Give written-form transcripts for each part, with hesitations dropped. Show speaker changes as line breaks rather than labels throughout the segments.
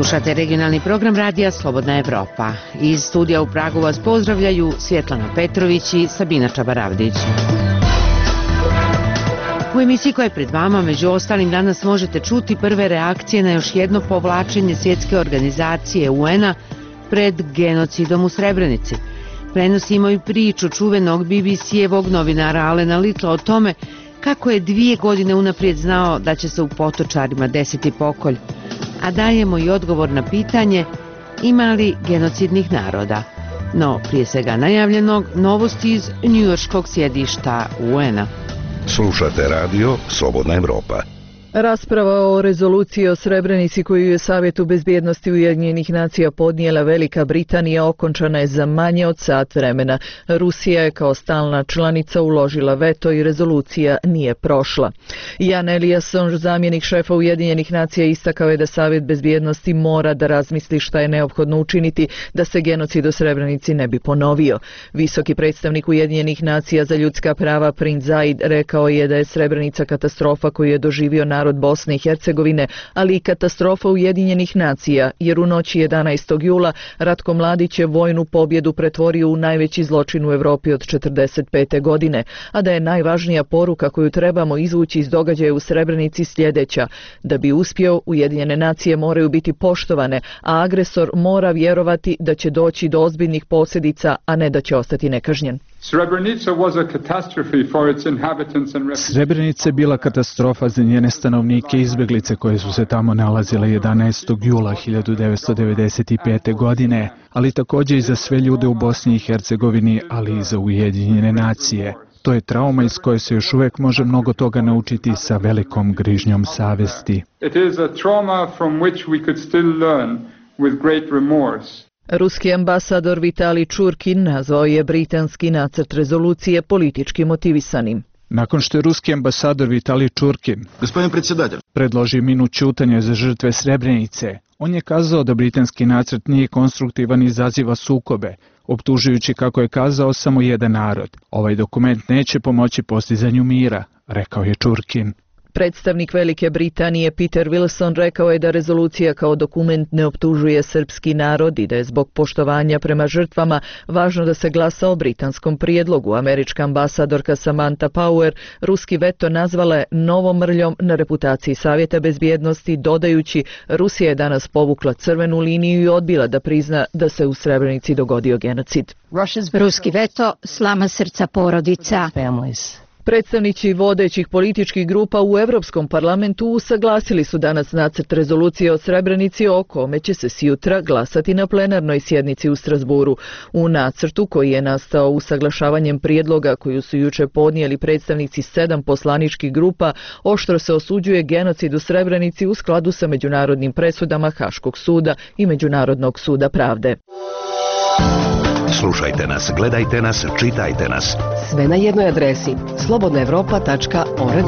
Slušate regionalni program radija Slobodna Evropa. Iz studija u Pragu vas pozdravljaju Svjetlana Petrović i Sabina Čabaravdić. U emisiji koja je pred vama, među ostalim, danas možete čuti prve reakcije na još jedno povlačenje svjetske organizacije UN-a pred genocidom u Srebrenici. Prenosimo i priču čuvenog BBC-evog novinara Alena Littla o tome kako je 2 godine unaprijed znao da će se u Potočarima desiti pokolj. A dajemo i odgovor na pitanje ima li genocidnih naroda. No, prije svega najavljenog, novosti iz njujorškog sjedišta UN-a.
Slušate radio Slobodna Evropa.
Rasprava o rezoluciji o Srebrenici koju je Savjetu bezbjednosti Ujedinjenih nacija podnijela Velika Britanija okončana je za manje od sat vremena. Rusija je kao stalna članica uložila veto i rezolucija nije prošla. Jan Eliasson, zamjenik šefa Ujedinjenih nacija, istakao je da Savjet bezbjednosti mora da razmisli šta je neophodno učiniti da se genocid u Srebrenici ne bi ponovio. Visoki predstavnik Ujedinjenih nacija za ljudska prava Prince Zaid rekao je da je Srebrenica katastrofa koju je doživio narod Bosne i Hercegovine, ali i katastrofa Ujedinjenih nacija, jer u noći 11. jula Ratko Mladić je vojnu pobjedu pretvorio u najveći zločin u Evropi od 1945. godine, a da je najvažnija poruka koju trebamo izvući iz događaja u Srebrenici sljedeća: da bi uspio, Ujedinjene nacije moraju biti poštovane, a agresor mora vjerovati da će doći do ozbiljnih posljedica, a ne da će ostati nekažnjen.
Srebrenica je bila katastrofa za njene stanovnike i izbjeglice koje su se tamo nalazile 11. jula 1995. godine, ali također i za sve ljude u Bosni i Hercegovini, ali i za Ujedinjene nacije. To je trauma iz koje se još uvijek može mnogo toga naučiti sa velikom grižnjom savjesti.
Ruski ambasador Vitalij Čurkin nazvao je britanski nacrt rezolucije politički motivisanim.
Nakon što je ruski ambasador Vitalij Čurkin predložio minut ćutanja za žrtve Srebrenice, on je kazao da britanski nacrt nije konstruktivan i izaziva sukobe, optužujući, kako je kazao, samo jedan narod. Ovaj dokument neće pomoći postizanju mira, rekao je Čurkin.
Predstavnik Velike Britanije Peter Wilson rekao je da rezolucija kao dokument ne optužuje srpski narod i da je zbog poštovanja prema žrtvama važno da se glasa o britanskom prijedlogu. Američka ambasadorka Samantha Power ruski veto nazvala je novom mrljom na reputaciji Savjeta bezbjednosti, dodajući: Rusija je danas povukla crvenu liniju i odbila da prizna da se u Srebrenici dogodio genocid.
Ruski veto slama srca porodica.
Predstavnici vodećih političkih grupa u Europskom parlamentu usaglasili su danas nacrt rezolucije o Srebrenici o kome će se sjutra glasati na plenarnoj sjednici u Strasburu. U nacrtu, koji je nastao usaglašavanjem prijedloga koju su jučer podnijeli predstavnici 7 poslaničkih grupa, oštro se osuđuje genocid u Srebrenici u skladu sa međunarodnim presudama Haškog suda i Međunarodnog suda pravde.
Slušajte nas, gledajte nas, čitajte nas.
Sve na jednoj adresi slobodnaevropa.org.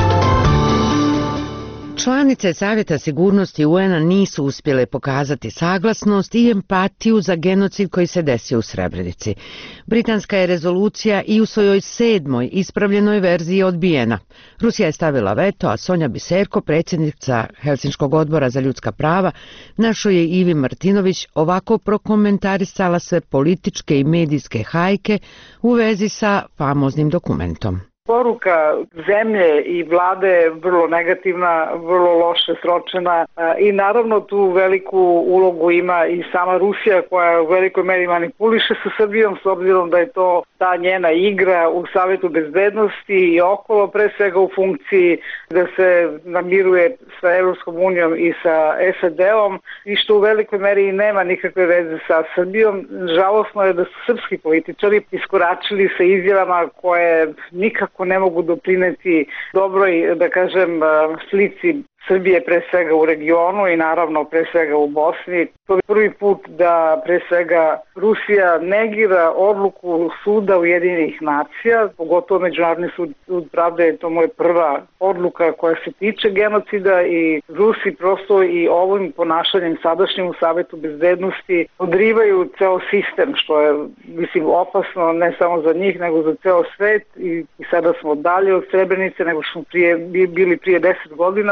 Članice Savjeta sigurnosti UN-a nisu uspjele pokazati saglasnost i empatiju za genocid koji se desio u Srebrenici. Britanska je rezolucija i u svojoj 7. ispravljenoj verziji odbijena. Rusija je stavila veto, a Sonja Biserko, predsjednica Helsinškog odbora za ljudska prava, našoj je Ivi Martinović ovako prokomentarisala sve političke i medijske hajke u vezi sa famoznim dokumentom.
Poruka zemlje i vlade je vrlo negativna, vrlo loše sročena i naravno tu veliku ulogu ima i sama Rusija koja u velikoj meri manipuliše sa Srbijom s obzirom da je to ta njena igra u Savjetu bezbednosti i okolo, pre svega u funkciji da se namiruje sa Evropskom unijom i sa SAD-om i što u velikoj meri nema nikakve veze sa Srbijom. Žalosno je da su srpski političari iskoračili sa izjavama koje nikako ne mogu doprineti dobroj, da kažem, slici Srbije pre svega u regionu i naravno pre svega u Bosni. To je prvi put da pre svega Rusija negira odluku suda Ujedinjenih nacija, pogotovo Međunarodni sud pravde je to moja prva odluka koja se tiče genocida i Rusi prosto i ovim ponašanjem sadašnjim u Savjetu bezbednosti odrivaju ceo sistem, što je mislim opasno ne samo za njih nego za ceo svet i sada smo dalje od Srebrenice nego što smo bili prije 10 godina. Znači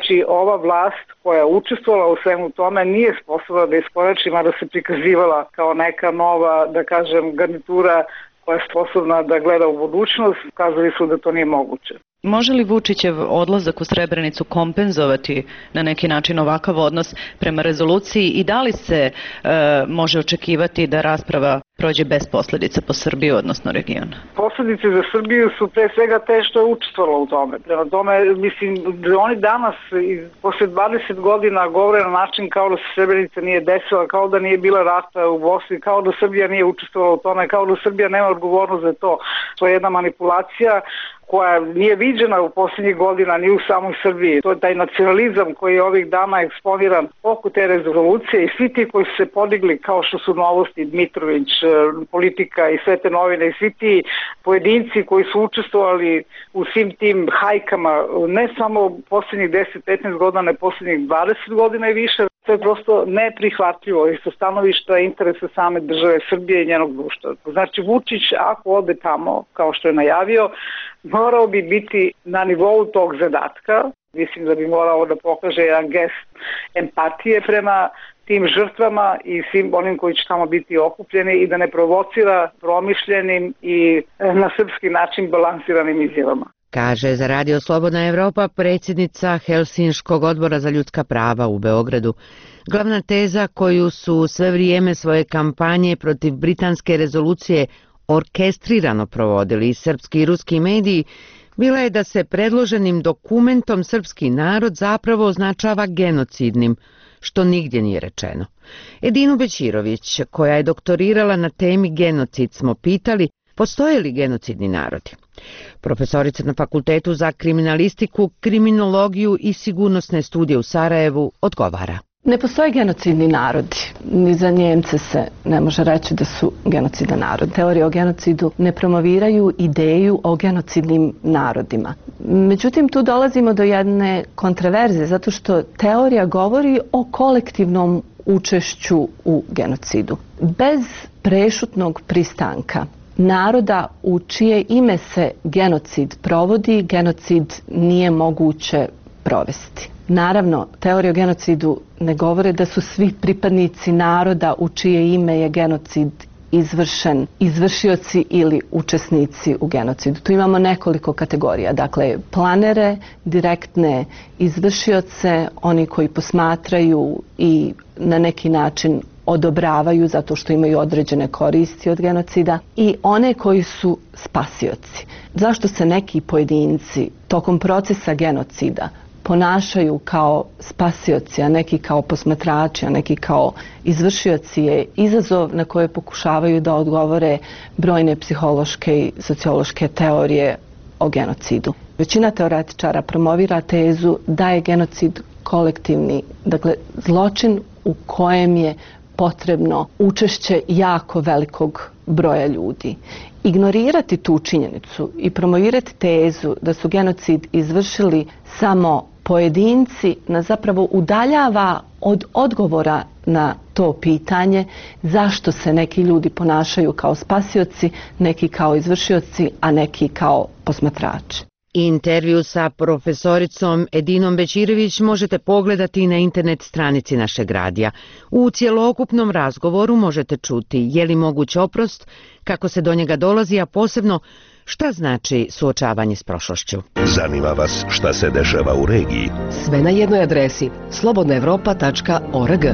Znači, ova vlast koja je učestvovala u svemu tome nije sposobna da iskorači, mada se prikazivala kao neka nova, da kažem, garnitura koja je sposobna da gleda u budućnost, kazali su da to nije moguće.
Može li Vučićev odlazak u Srebrenicu kompenzovati na neki način ovakav odnos prema rezoluciji i da li se može očekivati da rasprava prođe bez posledica po Srbiju, odnosno region?
Posledice za Srbiju su pre svega te što je učestvovala u tome. Prema tome, mislim, da oni danas, posle 20 godina, govore na način kao da se Srebrenica nije desila, kao da nije bila rata u Bosni, kao da Srbija nije učestvovala u tome, kao da Srbija nema odgovornost za to. To je jedna manipulacija koja nije viđena u posljednjih godina ni u samoj Srbiji. To je taj nacionalizam koji je ovih dana eksponiran oko te rezolucije i svi ti koji su se podigli kao što su Novosti, Dmitrović, Politika i sve te novine i svi ti pojedinci koji su učestvovali u svim tim hajkama ne samo posljednjih 10-15 godina, ne posljednjih 20 godina i više. To je prosto neprihvatljivo i sa stanovišta interesa same države Srbije i njenog društva. Znači Vučić ako ode tamo, kao što je najavio, morao bi biti na nivou tog zadatka. Mislim da bi morao da pokaže jedan gest empatije prema tim žrtvama i svim onim koji će tamo biti okupljeni i da ne provocira promišljenim i na srpski način balansiranim izjavama.
Kaže za Radio Slobodna Evropa predsjednica Helsinškog odbora za ljudska prava u Beogradu. Glavna teza koju su sve vrijeme svoje kampanje protiv britanske rezolucije orkestrirano provodili i srpski i ruski mediji bila je da se predloženim dokumentom srpski narod zapravo označava genocidnim, što nigdje nije rečeno. Edinu Bećirović, koja je doktorirala na temi genocid, smo pitali postoje li genocidni narodi. Profesorica na Fakultetu za kriminalistiku, kriminologiju i sigurnosne studije u Sarajevu odgovara.
Ne postoje genocidni narodi. Ni za Njemce se ne može reći da su genocidan narod. Teorije o genocidu ne promoviraju ideju o genocidnim narodima. Međutim, tu dolazimo do jedne kontraverze, zato što teorija govori o kolektivnom učešću u genocidu. Bez prešutnog pristanka naroda u čije ime se genocid provodi, genocid nije moguće provesti. Naravno, teorije o genocidu ne govore da su svi pripadnici naroda u čije ime je genocid izvršen, izvršioci ili učesnici u genocidu. Tu imamo nekoliko kategorija, dakle planere, direktne izvršioce, oni koji posmatraju i na neki način odobravaju zato što imaju određene koristi od genocida i one koji su spasioci. Zašto se neki pojedinci tokom procesa genocida ponašaju kao spasioci, a neki kao posmatrači, a neki kao izvršioci je izazov na koje pokušavaju da odgovore brojne psihološke i sociološke teorije o genocidu. Većina teoretičara promovira tezu da je genocid kolektivni, dakle zločin u kojem je potrebno učešće jako velikog broja ljudi. Ignorirati tu činjenicu i promovirati tezu da su genocid izvršili samo pojedinci nas zapravo udaljava od odgovora na to pitanje zašto se neki ljudi ponašaju kao spasioci, neki kao izvršioci, a neki kao posmatrači.
Intervju sa profesoricom Edinom Bećirović možete pogledati na internet stranici našeg radija. U cjelokupnom razgovoru možete čuti je li moguć oprost, kako se do njega dolazi, a posebno šta znači suočavanje s prošlošću.
Zanima vas šta se dešava u regiji?
Sve na jednoj adresi slobodnaevropa.org.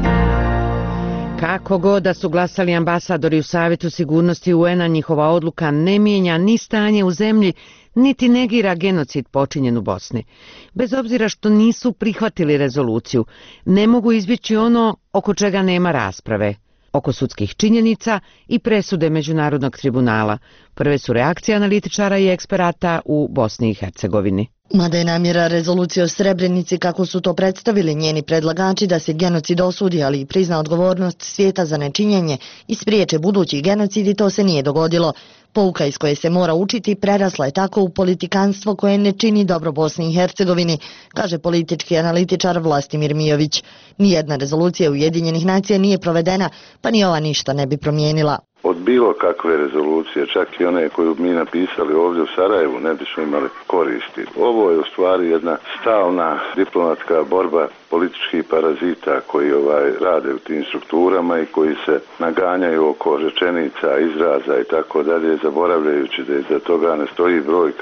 Kako god da su glasali ambasadori u Savjetu sigurnosti UN-a, njihova odluka ne mijenja ni stanje u zemlji, niti negira genocid počinjen u Bosni. Bez obzira što nisu prihvatili rezoluciju, ne mogu izbjeći ono oko čega nema rasprave, oko sudskih činjenica i presude Međunarodnog tribunala. Prve su reakcije analitičara i eksperata u Bosni i Hercegovini.
Mada je namjera rezolucije o Srebrenici, kako su to predstavili njeni predlagači, da se genocid osudi, ali i prizna odgovornost svijeta za nečinjenje i spriječe budući genocidi, to se nije dogodilo. Pouka iz koje se mora učiti prerasla je tako u politikanstvo koje ne čini dobro Bosni i Hercegovini, kaže politički analitičar Vlastimir Mijović. Nijedna rezolucija Ujedinjenih nacija nije provedena, pa ni ova ništa ne bi promijenila.
od bilo kakve rezolucije, čak i one koju mi napisali ovdje u Sarajevu, ne bismo imali koristi. Ovo je u stvari jedna stalna diplomatska borba političkih parazita koji rade u tim strukturama i koji se naganjaju oko rečenica, izraza i tako dalje, zaboravljajući da iza toga ne stoji brojka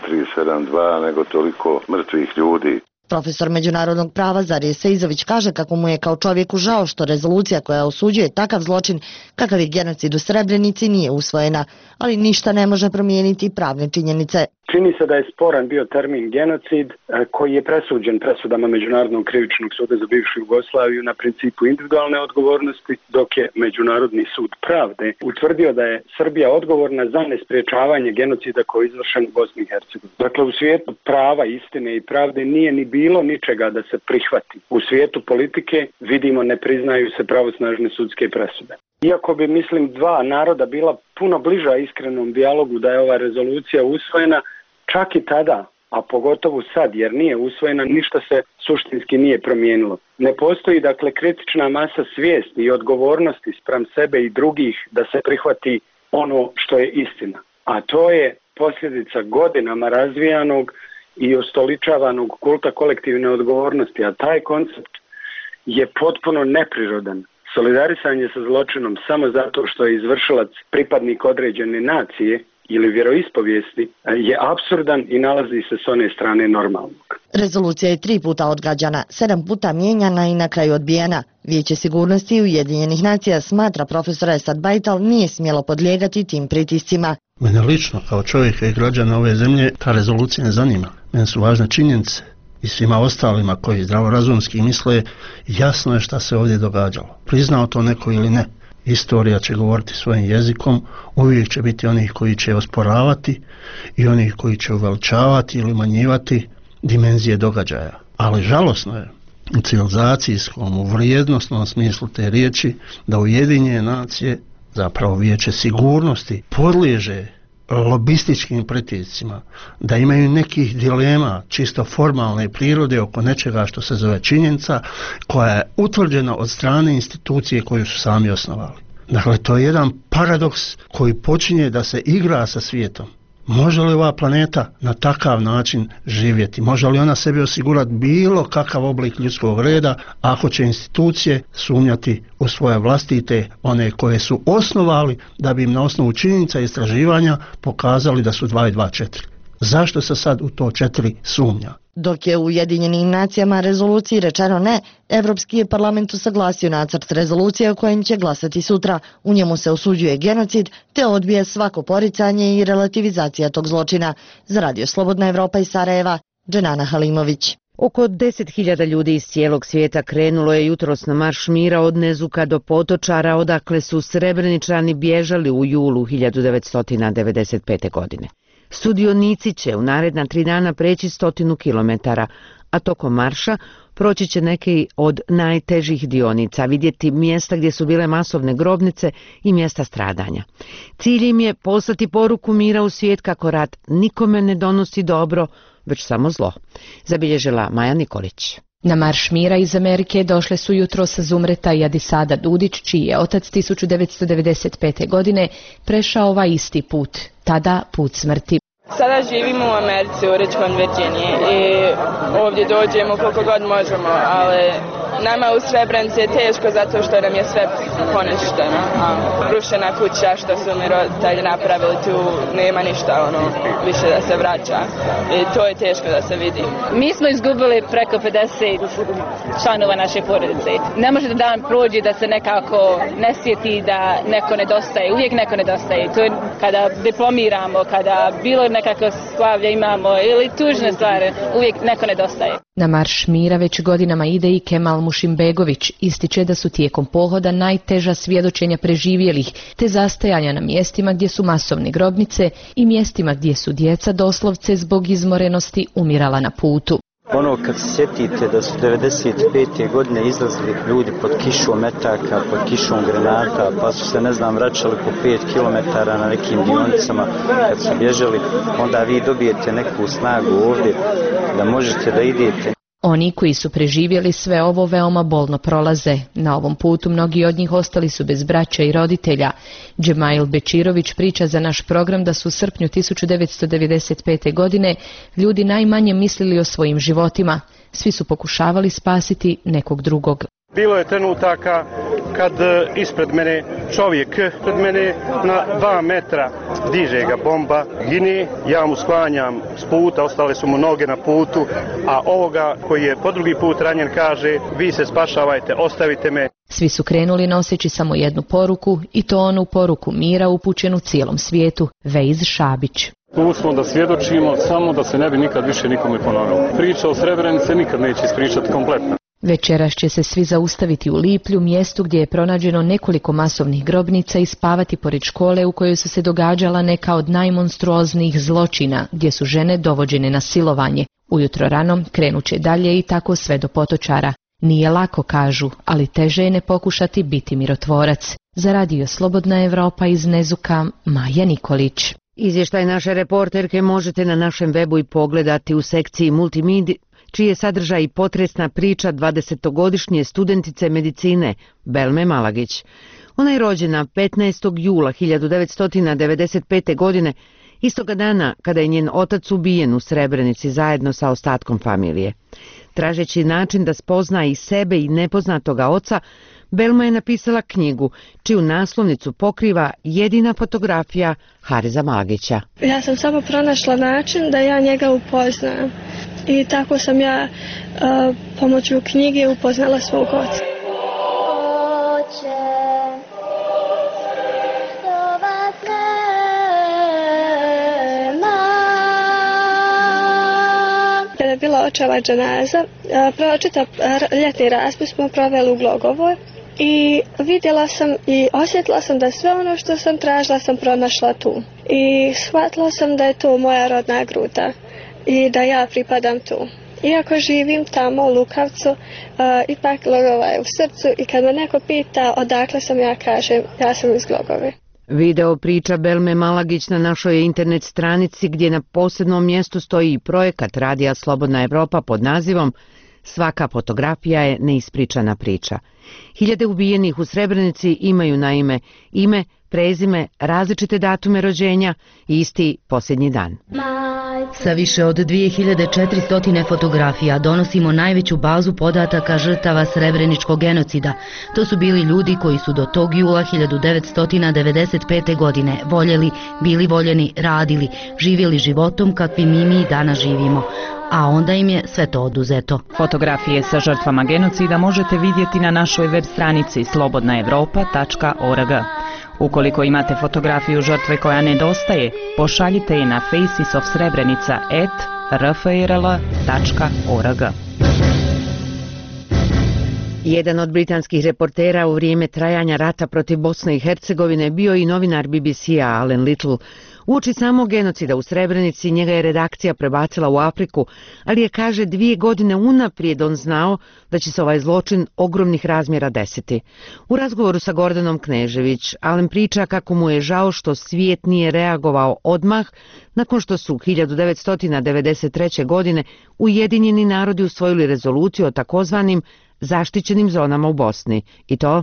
8372, nego toliko mrtvih ljudi.
Profesor međunarodnog prava Zarije Seizović kaže kako mu je kao čovjeku žao što rezolucija koja osuđuje takav zločin kakav je genocid u Srebrenici nije usvojena, ali ništa ne može promijeniti pravne činjenice.
Čini se da je sporan bio termin genocid koji je presuđen presudama Međunarodnog krivičnog suda za bivšu Jugoslaviju na principu individualne odgovornosti, dok je Međunarodni sud pravde utvrdio da je Srbija odgovorna za nespriječavanje genocida koji je izvršen u Bosni i Hercegovini. Dakle, u svijetu prava, istine i pravde nije ni bilo ničega da se prihvati. U svijetu politike vidimo ne priznaju se pravosnažne sudske presude. Iako bi, mislim, dva naroda bila puno bliža iskrenom dijalogu da je ova rezolucija usvojena, čak i tada, a pogotovo sad jer nije usvojena, ništa se suštinski nije promijenilo. Ne postoji dakle kritična masa svijesti i odgovornosti spram sebe i drugih da se prihvati ono što je istina. A to je posljedica godinama razvijanog i ustoličavanog kulta kolektivne odgovornosti, a taj koncept je potpuno neprirodan. Solidarisanje sa zločinom samo zato što je izvršilac pripadnik određene nacije ili vjeroispovijesti je apsurdan i nalazi se s one strane normalnog.
Rezolucija je 3 puta odgađana, 7 puta mijenjana i na kraju odbijena. Vijeće sigurnosti Ujedinjenih nacija, smatra profesor Esad Bajtal, nije smjelo podlijegati tim pritiscima.
Mene lično, kao čovjeka i građana ove zemlje, ta rezolucija ne zanima. Mene su važne činjenice i svima ostalima koji zdravorazumski misle, jasno je šta se ovdje događalo. Priznao to neko ili ne. Istorija će govoriti svojim jezikom, uvijek će biti onih koji će osporavati i onih koji će uveličavati ili umanjivati dimenzije događaja. Ali žalosno je u civilizacijskom, u vrijednosnom smislu te riječi, da Ujedinjene nacije, zapravo Vijeće sigurnosti, podliježe lobističkim pritiscima, da imaju nekih dilema čisto formalne prirode oko nečega što se zove činjenica, koja je utvrđena od strane institucije koju su sami osnovali. Dakle, to je jedan paradoks koji počinje da se igra sa svijetom. Može li ova planeta na takav način živjeti? Može li ona sebi osigurati bilo kakav oblik ljudskog reda ako će institucije sumnjati u svoje vlastite, one koje su osnovali da bi im na osnovu činjenica i istraživanja pokazali da su 2 i 2 4? Zašto se sad u to 4 sumnja?
Dok je u Ujedinjenim nacijama rezoluciji rečeno ne, Evropski je parlament usaglasio nacrt rezolucije o kojem će glasati sutra. U njemu se osuđuje genocid te odbije svako poricanje i relativizacija tog zločina. Za Radio Slobodna Evropa iz Sarajeva, Dženana Halimović.
Oko 10.000 ljudi iz cijelog svijeta krenulo je jutros na marš mira od Nezuka do Potočara, odakle su Srebreničani bježali u julu 1995. godine. Sudionici će u naredna 3 dana preći 100 kilometara, a tokom marša proći će neke od najtežih dionica, vidjeti mjesta gdje su bile masovne grobnice i mjesta stradanja. Cilj im je poslati poruku mira u svijet kako rat nikome ne donosi dobro, već samo zlo, zabilježila Maja Nikolić.
Na marš mira iz Amerike došle su jutros Zumreta i Adisada Dudić, čiji je otac 1995. godine prešao ovaj isti put, tada put smrti.
Sada živimo u Americi, u Richmond, Virginiji i ovdje dođemo koliko god možemo, ali nama u Srebrenici je teško zato što nam je sve poništeno. Rušena kuća što su mi roditelji napravili, tu nema ništa više da se vraća i to je teško da se vidi.
Mi smo izgubili preko 50 članova naše porodice. Ne može da dan prođe da se nekako ne sjeti da neko nedostaje, uvijek neko nedostaje. To je kada diplomiramo, kada bilo nekako slavlje imamo ili tužne stvari, uvijek neko nedostaje.
Na marš mira već godinama ide i Kemal Mušimbegović, ističe da su tijekom pohoda najteža svjedočenja preživjelih, te zastajanja na mjestima gdje su masovne grobnice i mjestima gdje su djeca doslovce zbog izmorenosti umirala na putu.
Ono kad se sjetite da su 95. godine izlazili ljudi pod kišom metaka, pod kišom granata, pa su se vraćali po 5 km na nekim dionicama kad su bježali, onda vi dobijete neku snagu ovdje da možete da idete.
Oni koji su preživjeli sve ovo veoma bolno prolaze. Na ovom putu mnogi od njih ostali su bez braća i roditelja. Džemail Bečirović priča za naš program da su u srpnju 1995. godine ljudi najmanje mislili o svojim životima. Svi su pokušavali spasiti nekog drugog.
Bilo je trenutaka kad ispred mene čovjek, pred mene na 2 metra diže ga bomba, gine, ja mu sklanjam s puta, ostale su mu noge na putu, a ovoga koji je po drugi put ranjen kaže vi se spašavajte, ostavite me.
Svi su krenuli noseći samo jednu poruku i to onu poruku mira upućenu cijelom svijetu, Vejz Šabić.
Tu smo da svjedočimo samo da se ne bi nikad više nikome ponovilo. Priča o Srebrenici nikad neće ispričati kompletno.
Večeras će se svi zaustaviti u Liplju, mjestu gdje je pronađeno nekoliko masovnih grobnica i spavati pored škole u kojoj su se događala neka od najmonstruoznijih zločina, gdje su žene dovođene na silovanje. Ujutro rano krenut će dalje i tako sve do Potočara. Nije lako, kažu, ali teže je ne pokušati biti mirotvorac. Za Radio Slobodna Evropa iz Nezuka, Maja Nikolić.
Izvještaj naše reporterke možete na našem webu i pogledati u sekciji Multimedija, čiji je sadržaj i potresna priča 20-godišnje studentice medicine Belme Malagić. Ona je rođena 15. jula 1995. godine, istoga dana kada je njen otac ubijen u Srebrenici zajedno sa ostatkom familije. Tražeći način da spozna i sebe i nepoznatoga oca, Belma je napisala knjigu, čiju naslovnicu pokriva jedina fotografija Hariza Malagića.
Ja sam samo pronašla način da ja njega upoznam. I tako sam ja pomoću knjige upoznala svog oca. Kada je bila očeva dženaza, čitav ljetni raspust smo proveli u Glogovoj i vidjela sam i osjetila sam da sve ono što sam tražila sam pronašla tu. I shvatila sam da je to moja rodna gruda i da ja pripadam tu. Iako živim tamo u Lukavcu, ipak Glogova je u srcu i kad me neko pita odakle sam, ja kažem ja sam iz Glogove.
Video priča Belme Malagić na našoj internet stranici gdje na posebnom mjestu stoji i projekat Radija Slobodna Evropa pod nazivom Svaka fotografija je neispričana priča. Hiljade ubijenih u Srebrenici imaju naime ime, prezime, različite datume rođenja i isti posljednji dan.
Sa više od 2400 fotografija donosimo najveću bazu podataka žrtava Srebreničkog genocida. To su bili ljudi koji su do tog jula 1995. godine voljeli, bili voljeni, radili, živjeli životom kakvim i mi danas živimo. A onda im je sve to oduzeto.
Fotografije sa žrtvama genocida možete vidjeti na našoj web stranici slobodnaevropa.org. Ukoliko imate fotografiju žrtve koja nedostaje, pošaljite je na facesofsrebrenica@rfrl.org.
Jedan od britanskih reportera u vrijeme trajanja rata protiv Bosne i Hercegovine bio i novinar BBC-a Alan Little. Uoči samog genocida u Srebrenici njega je redakcija prebacila u Afriku, ali je, kaže, 2 godine unaprijed on znao da će se ovaj zločin ogromnih razmjera desiti. U razgovoru sa Gordanom Knežević, Alan priča kako mu je žao što svijet nije reagovao odmah nakon što su 1993. godine Ujedinjeni narodi usvojili rezoluciju o takozvanim zaštićenim zonama u Bosni. I to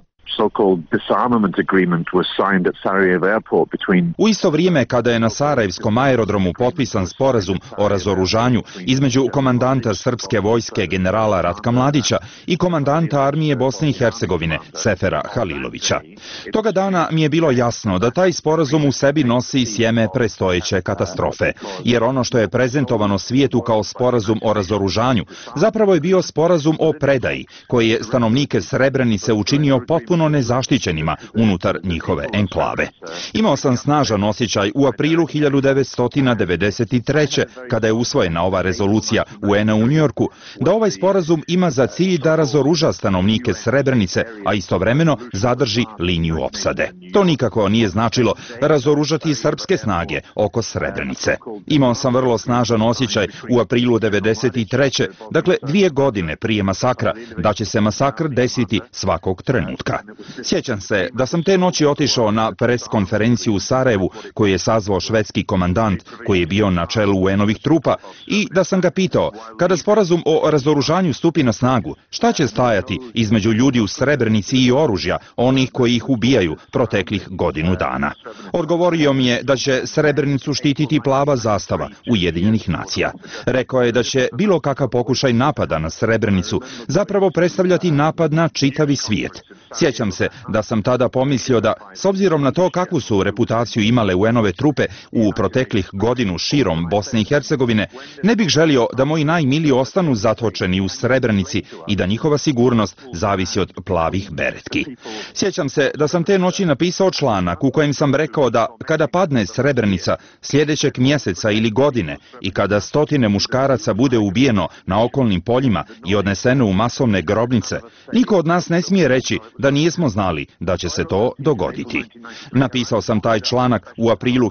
u isto vrijeme kada je na Sarajevskom aerodromu potpisan sporazum o razoružanju između komandanta srpske vojske generala Ratka Mladića i komandanta armije Bosne i Hercegovine Sefera Halilovića. Toga dana mi je bilo jasno da taj sporazum u sebi nosi sjeme prestojeće katastrofe, jer ono što je prezentovano svijetu kao sporazum o razoružanju zapravo je bio sporazum o predaji, koji je stanovnike Srebrenice učinio potpuno nezaštićenima unutar njihove enklave. Imao sam snažan osjećaj u aprilu 1993. kada je usvojena ova rezolucija UN-a u Njujorku, da ovaj sporazum ima za cilj da razoruža stanovnike Srebrenice, a istovremeno zadrži liniju opsade. To nikako nije značilo razoružati srpske snage oko Srebrenice. Imao sam vrlo snažan osjećaj u aprilu 1993. dakle 2 godine prije masakra, da će se masakr desiti svakog trenutka. Sjećam se da sam te noći otišao na pres konferenciju u Sarajevu koju je sazvao švedski komandant koji je bio na čelu UN-ovih trupa i da sam ga pitao, kada sporazum o razoružanju stupi na snagu, šta će stajati između ljudi u Srebrenici i oružja, onih koji ih ubijaju proteklih godinu dana. Odgovorio mi je da će Srebrenicu štititi plava zastava Ujedinjenih nacija. Rekao je da će bilo kakav pokušaj napada na Srebrenicu zapravo predstavljati napad na čitavi svijet. Sjećam se da sam tada pomislio da, s obzirom na to kakvu su reputaciju imale UN-ove trupe u proteklih godinu širom Bosne i Hercegovine, ne bih želio da moji najmiliji ostanu zatočeni u Srebrenici i da njihova sigurnost zavisi od plavih beretki. Sjećam se da sam te noći napisao članak u kojem sam rekao da kada padne Srebrenica sljedećeg mjeseca ili godine i kada stotine muškaraca bude ubijeno na okolnim poljima i odneseno u masovne grobnice, niko od nas ne smije reći da nismo znali da će se to dogoditi. Napisao sam taj članak u aprilu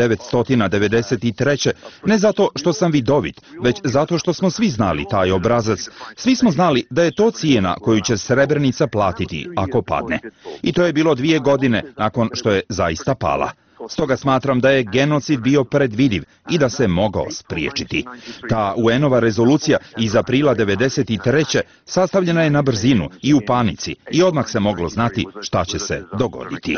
1993. ne zato što sam vidovit, već zato što smo svi znali taj obrazac. Svi smo znali da je to cijena koju će Srebrenica platiti ako padne. I to je bilo 2 godine nakon što je zaista pala. Stoga smatram da je genocid bio predvidiv i da se mogao spriječiti. Ta UN-ova rezolucija iz aprila 1993. sastavljena je na brzinu i u panici i odmah se moglo znati šta će se dogoditi.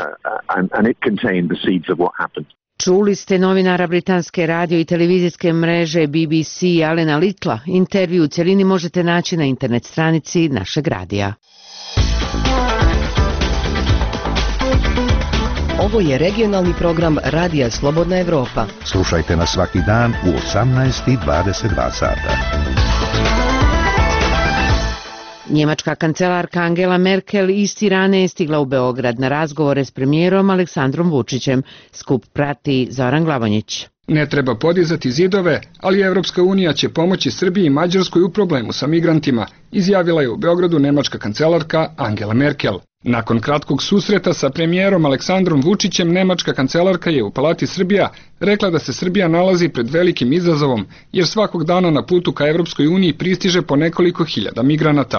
Čuli ste novinara britanske radio i televizijske mreže BBC Alena Littla. Intervju u cjelini možete naći na internet stranici našeg radija.
Ovo je regionalni program Radija Slobodna Evropa.
Slušajte nas svaki dan u 18:22 sata.
Njemačka kancelarka Angela Merkel iz Tirane je stigla u Beograd na razgovore s premijerom Aleksandrom Vučićem. Skup prati Zoran Glavonjić.
Ne treba podizati zidove, ali Evropska unija će pomoći Srbiji i Mađarskoj u problemu sa migrantima, izjavila je u Beogradu nemačka kancelarka Angela Merkel. Nakon kratkog susreta sa premijerom Aleksandrom Vučićem, nemačka kancelarka je u Palati Srbija rekla da se Srbija nalazi pred velikim izazovom, jer svakog dana na putu ka Evropskoj uniji pristiže po nekoliko hiljada migranata.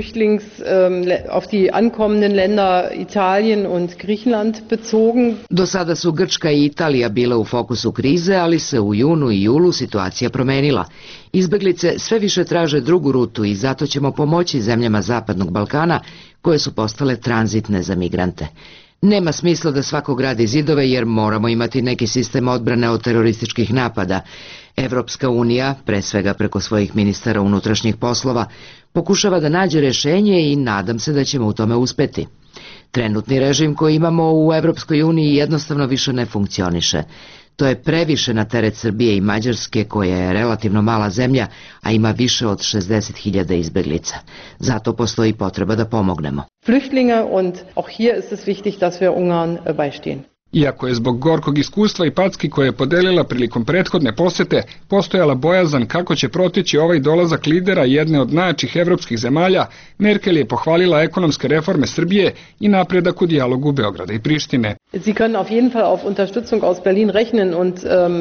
Auf die ankommenden Länder Italien und Griechenland bezogen.
Do sada su Grčka i Italija bile u fokusu krize, ali se u junu i julu situacija promenila. Izbeglice sve više traže drugu rutu i zato ćemo pomoći zemljama Zapadnog Balkana koje su postale tranzitne za migrante. Nema smisla da svako gradi zidove jer moramo imati neki sistem odbrane od terorističkih napada. Evropska unija, pre svega preko svojih ministara unutrašnjih poslova, pokušava da nađe rješenje i nadam se da ćemo u tome uspeti. Trenutni režim koji imamo u Evropskoj uniji jednostavno više ne funkcioniše. To je previše na teret Srbije i Mađarske, koja je relativno mala zemlja, a ima više od 60.000 izbeglica. Zato postoji potreba da pomognemo.
Flüchtlinge und auch hier ist es wichtig, dass wir Ungarn beistehen.
Iako je zbog gorkog iskustva i packi koje je podelila prilikom prethodne posete postojala bojazan kako će proteći ovaj dolazak lidera jedne od najjačih evropskih zemalja, Merkel je pohvalila ekonomske reforme Srbije i napredak u dijalogu Beograda i Prištine.
Sie können auf jeden Fall auf Unterstützung aus Berlin rechnen und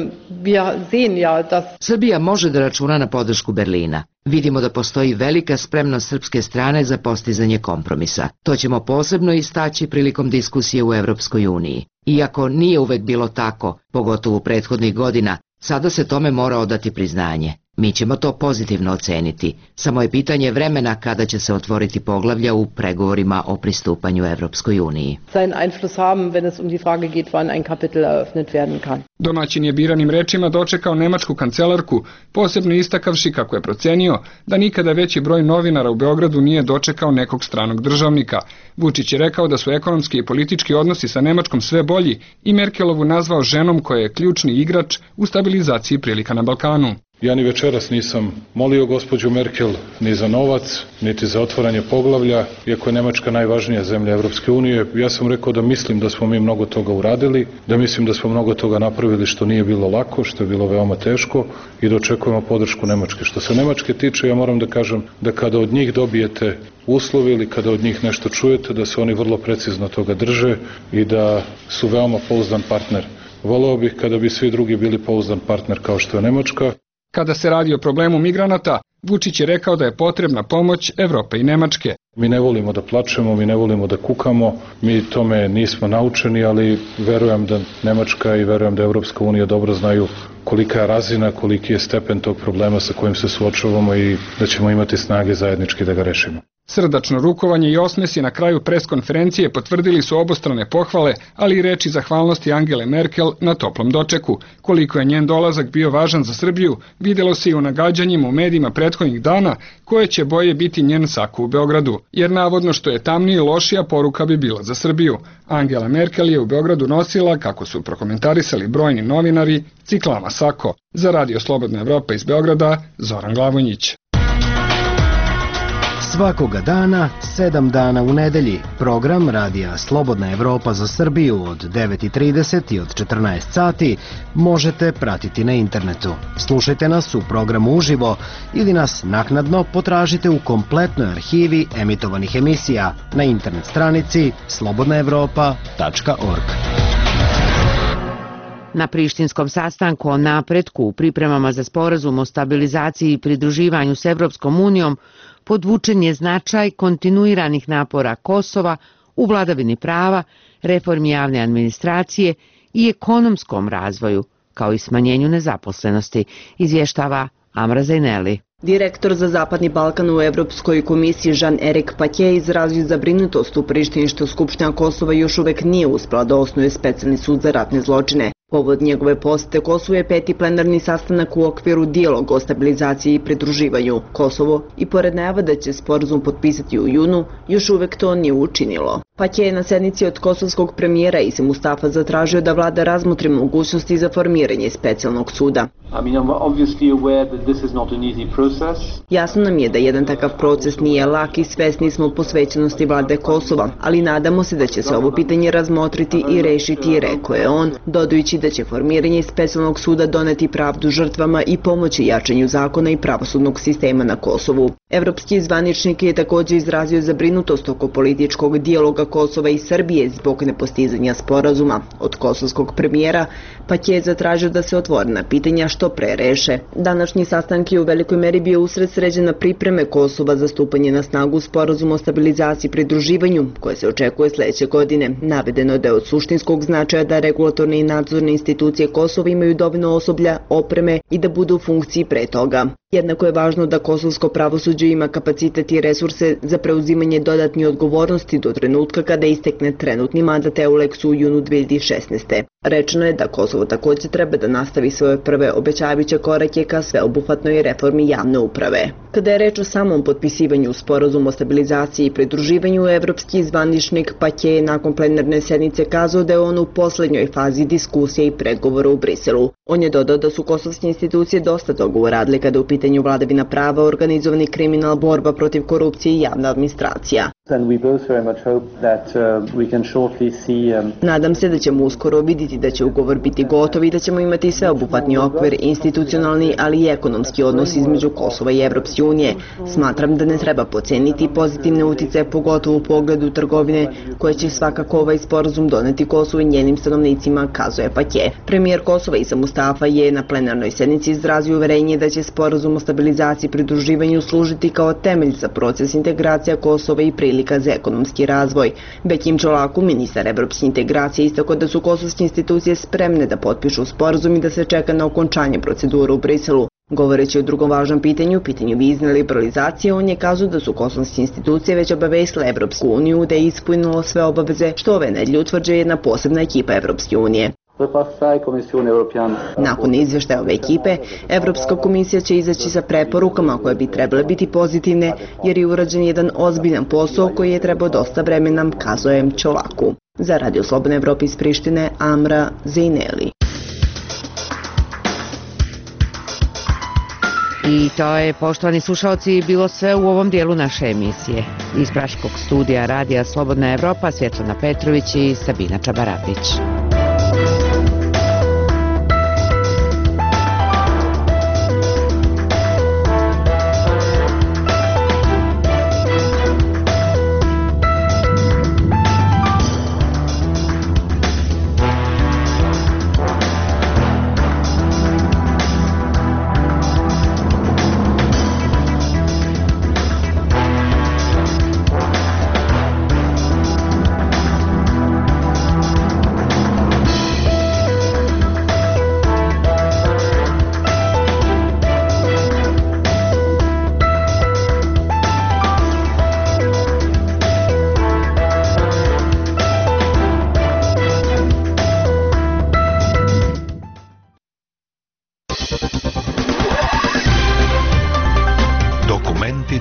wir sehen ja, dass
Srbija može da računa na podršku Berlina. Vidimo da postoji velika spremnost srpske strane za postizanje kompromisa. To ćemo posebno istaći prilikom diskusije u Evropskoj uniji. Iako nije uvek bilo tako, pogotovo prethodnih godina, sada se tome mora odati priznanje. Mi ćemo to pozitivno oceniti. Samo je pitanje vremena kada će se otvoriti poglavlja u pregovorima o pristupanju Evropskoj uniji.
Seinen Einfluss haben, wenn es die Frage geht, wann ein Kapitel eröffnet werden kann.
Domaćin je biranim rečima dočekao nemačku kancelarku, posebno istakavši kako je procenio da nikada veći broj novinara u Beogradu nije dočekao nekog stranog državnika. Vučić je rekao da su ekonomski i politički odnosi sa Nemačkom sve bolji i Merkelovu nazvao ženom koja je ključni igrač u stabilizaciji prilika na Balkanu.
Ja ni večeras nisam molio gospođu Merkel ni za novac, niti za otvaranje poglavlja, iako je Nemačka najvažnija zemlja Evropske unije. Ja sam rekao da mislim da smo mi mnogo toga uradili, da mislim da smo mnogo toga napravili što nije bilo lako, što je bilo veoma teško i da očekujemo podršku Nemačke. Što se Nemačke tiče, ja moram da kažem da kada od njih dobijete uslove ili kada od njih nešto čujete, da se oni vrlo precizno toga drže i da su veoma pouzdan partner. Voleo bih kada bi svi drugi bili pouzdan partner kao što je Nemačka.
Kada se radi o problemu migranata, Vučić je rekao da je potrebna pomoć Evrope i Nemačke.
Mi ne volimo da plačemo, mi ne volimo da kukamo, mi tome nismo naučeni, ali verujem da Nemačka i verujem da Evropska unija dobro znaju kolika je razina, koliki je stepen tog problema sa kojim se suočavamo i da ćemo imati snage zajednički da ga rešimo.
Srdačno rukovanje i osmesi na kraju preskonferencije potvrdili su obostrane pohvale, ali i reči zahvalnosti Angele Merkel na toplom dočeku. Koliko je njen dolazak bio važan za Srbiju, videlo se i u nagađanjima u medijima prethodnih dana koje će boje biti njen sako u Beogradu, jer navodno što je tamnije lošija poruka bi bila za Srbiju. Angela Merkel je u Beogradu nosila, kako su prokomentarisali brojni novinari, ciklama sako. Za Radio Slobodna Evropa iz Beograda, Zoran Glavonjić.
Svakoga dana, 7 dana u nedelji, program Radija Slobodna Evropa za Srbiju od 9:30 i od 14 sati možete pratiti na internetu. Slušajte nas u programu uživo ili nas naknadno potražite u kompletnoj arhivi emitovanih emisija na internet stranici slobodnaevropa.org.
Na prištinskom sastanku o napretku u pripremama za sporazum o stabilizaciji i pridruživanju s Evropskom unijom podvučen je značaj kontinuiranih napora Kosova u vladavini prava, reformi javne administracije i ekonomskom razvoju, kao i smanjenju nezaposlenosti, izvještava Amra Zajneli.
Direktor za Zapadni Balkan u Evropskoj komisiji Jean-Éric Paquet izrazio zabrinutost u Prištini što Skupština Kosova još uvek nije uspela da osnuje specijalni sud za ratne zločine. Povod njegove posete Kosovo je 5. plenarni sastanak u okviru dijaloga o stabilizaciji i pridruživanju. Kosovo, i pored najava da će sporazum potpisati u junu, još uvek to nije učinilo. Paquet je na sednici od kosovskog premijera Ize Mustafa zatražio da vlada razmotri mogućnosti za formiranje specijalnog suda. Jasno nam je da jedan takav proces nije lak i svesni smo posvećenosti vlade Kosova, ali nadamo se da će se ovo pitanje razmotriti i rešiti, rekao je on, dodajući da će formiranje specijalnog suda doneti pravdu žrtvama i pomoći jačanju zakona i pravosudnog sistema na Kosovu. Evropski zvaničnik je također izrazio zabrinutost oko političkog dijaloga Kosova i Srbije zbog nepostizanja sporazuma. Od kosovskog premijera Paquet je zatražio da se otvorena pitanja što pre reše. Današnji sastanak je u velikoj meri bio usred sređena pripreme Kosova za stupanje na snagu sporazuma o stabilizaciji i pridruživanju, koje se očekuje sledeće godine. Navedeno je da je od suštinskog značaja da regulatorne i nadzorne institucije Kosova imaju dovoljno osoblja, opreme i da budu u funkciji pre toga. Jednako je važno da kosovsko pravosuđe ima kapacitet i resurse za preuzimanje dodatne odgovornosti do trenutka kada istekne trenutni mandat EULEX-u u junu 2016. Rečeno je da Kosovo također treba da nastavi svoje prve obećavajuće korake ka sveobuhvatnoj reformi javne uprave. Kada je reč o samom potpisivanju sporazuma o stabilizaciji i pridruživanju, evropski zvaničnik Paquet je nakon plenarne sednice kazao da je on u poslednjoj fazi diskusije i pregovora u Briselu. On je dodao da su kosovske institucije dosta toga uradile kada u pitanju vladavina prava, organizovani kriminal, borba protiv korupcije i javna administracija. Nadam se da ćemo uskoro vidjeti da će ugovor biti gotov i da ćemo imati sveobuhvatni okvir, institucionalni, ali i ekonomski odnos između Kosova i Evropske unije. Smatram da ne treba poceniti pozitivne uticaje, pogotovo u pogledu trgovine, koje će svakako ovaj sporazum doneti Kosovu i njenim stanovnicima, kazuje Paquet. Premijer Kosova Ize Mustafa je na plenarnoj sednici izrazio uverenje da će sporazum o stabilizaciji i pridruživanju služiti kao temelj za proces integracija Kosova i prilika za ekonomski razvoj. Bekim Čolaku, ministar evropske integracije, istakao da su kosovske institucije spremne da potpišu sporazum i da se čeka na okončanje procedure u Briselu. Govoreći o drugom važnom pitanju vizne liberalizacije, on je kazao da su kosovske institucije već obavestile Evropsku uniju da je ispunilo sve obaveze, što ove nedelje utvrđuje jedna posebna ekipa Evropske unije. Nakon izvještaja ove ekipe, Evropska komisija će izaći sa preporukama koje bi trebale biti pozitivne, jer je urađen jedan ozbiljan posao koji je trebao dosta vremena, kazuje Čolaku. Za Radio Slobodna Evropa iz Prištine, Amra Zajneli.
I to je, poštovani slušalci, bilo sve u ovom dijelu naše emisije. Iz Praškog studija Radija Slobodna Evropa, Svjetlana Petrović i Sabina Čabarapić.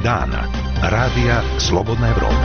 dana. Radija Slobodna Evropa.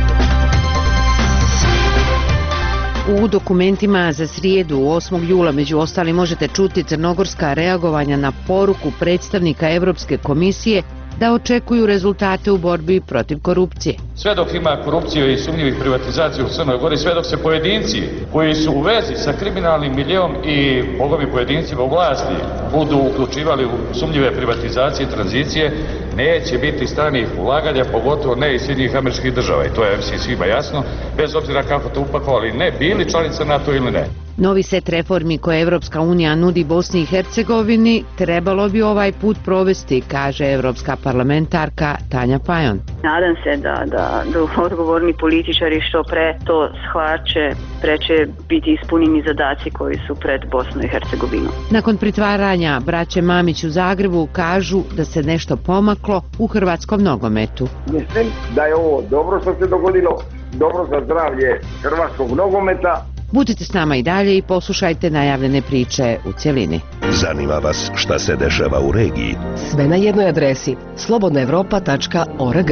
U dokumentima za srijedu 8. jula među ostalim možete čuti crnogorska reagovanja na poruku predstavnika Evropske komisije da očekuju rezultate u borbi protiv korupcije.
Sve dok ima korupcije i sumnjivih privatizacija u Crnoj Gori, sve dok se pojedinci koji su u vezi sa kriminalnim miljeom i bogovi pojedincima u vlasti budu uključivali u sumnjive privatizacije i tranzicije, neće biti stranih ulaganja, pogotovo ne iz Sjedinjenih Američkih Država. I to je svima jasno, bez obzira kako to upakovali, ne bili članica NATO ili ne.
Novi set reformi koje Evropska unija nudi Bosni i Hercegovini trebalo bi ovaj put provesti, kaže evropska parlamentarka Tanja Fajon.
Nadam se da odgovorni političari što pre to shvaće, pre će biti ispunjeni zadaci koji su pred Bosnu i Hercegovinu.
Nakon pritvaranja braće Mamić u Zagrebu kažu da se nešto pomaklo u hrvatskom nogometu.
Mislim da je ovo dobro što se dogodilo, dobro za zdravlje hrvatskog nogometa.
Budite s nama i dalje i poslušajte najavljene priče u cjelini.
Zanima vas šta se dešava u regiji?
Sve na jednoj adresi slobodnaevropa.org.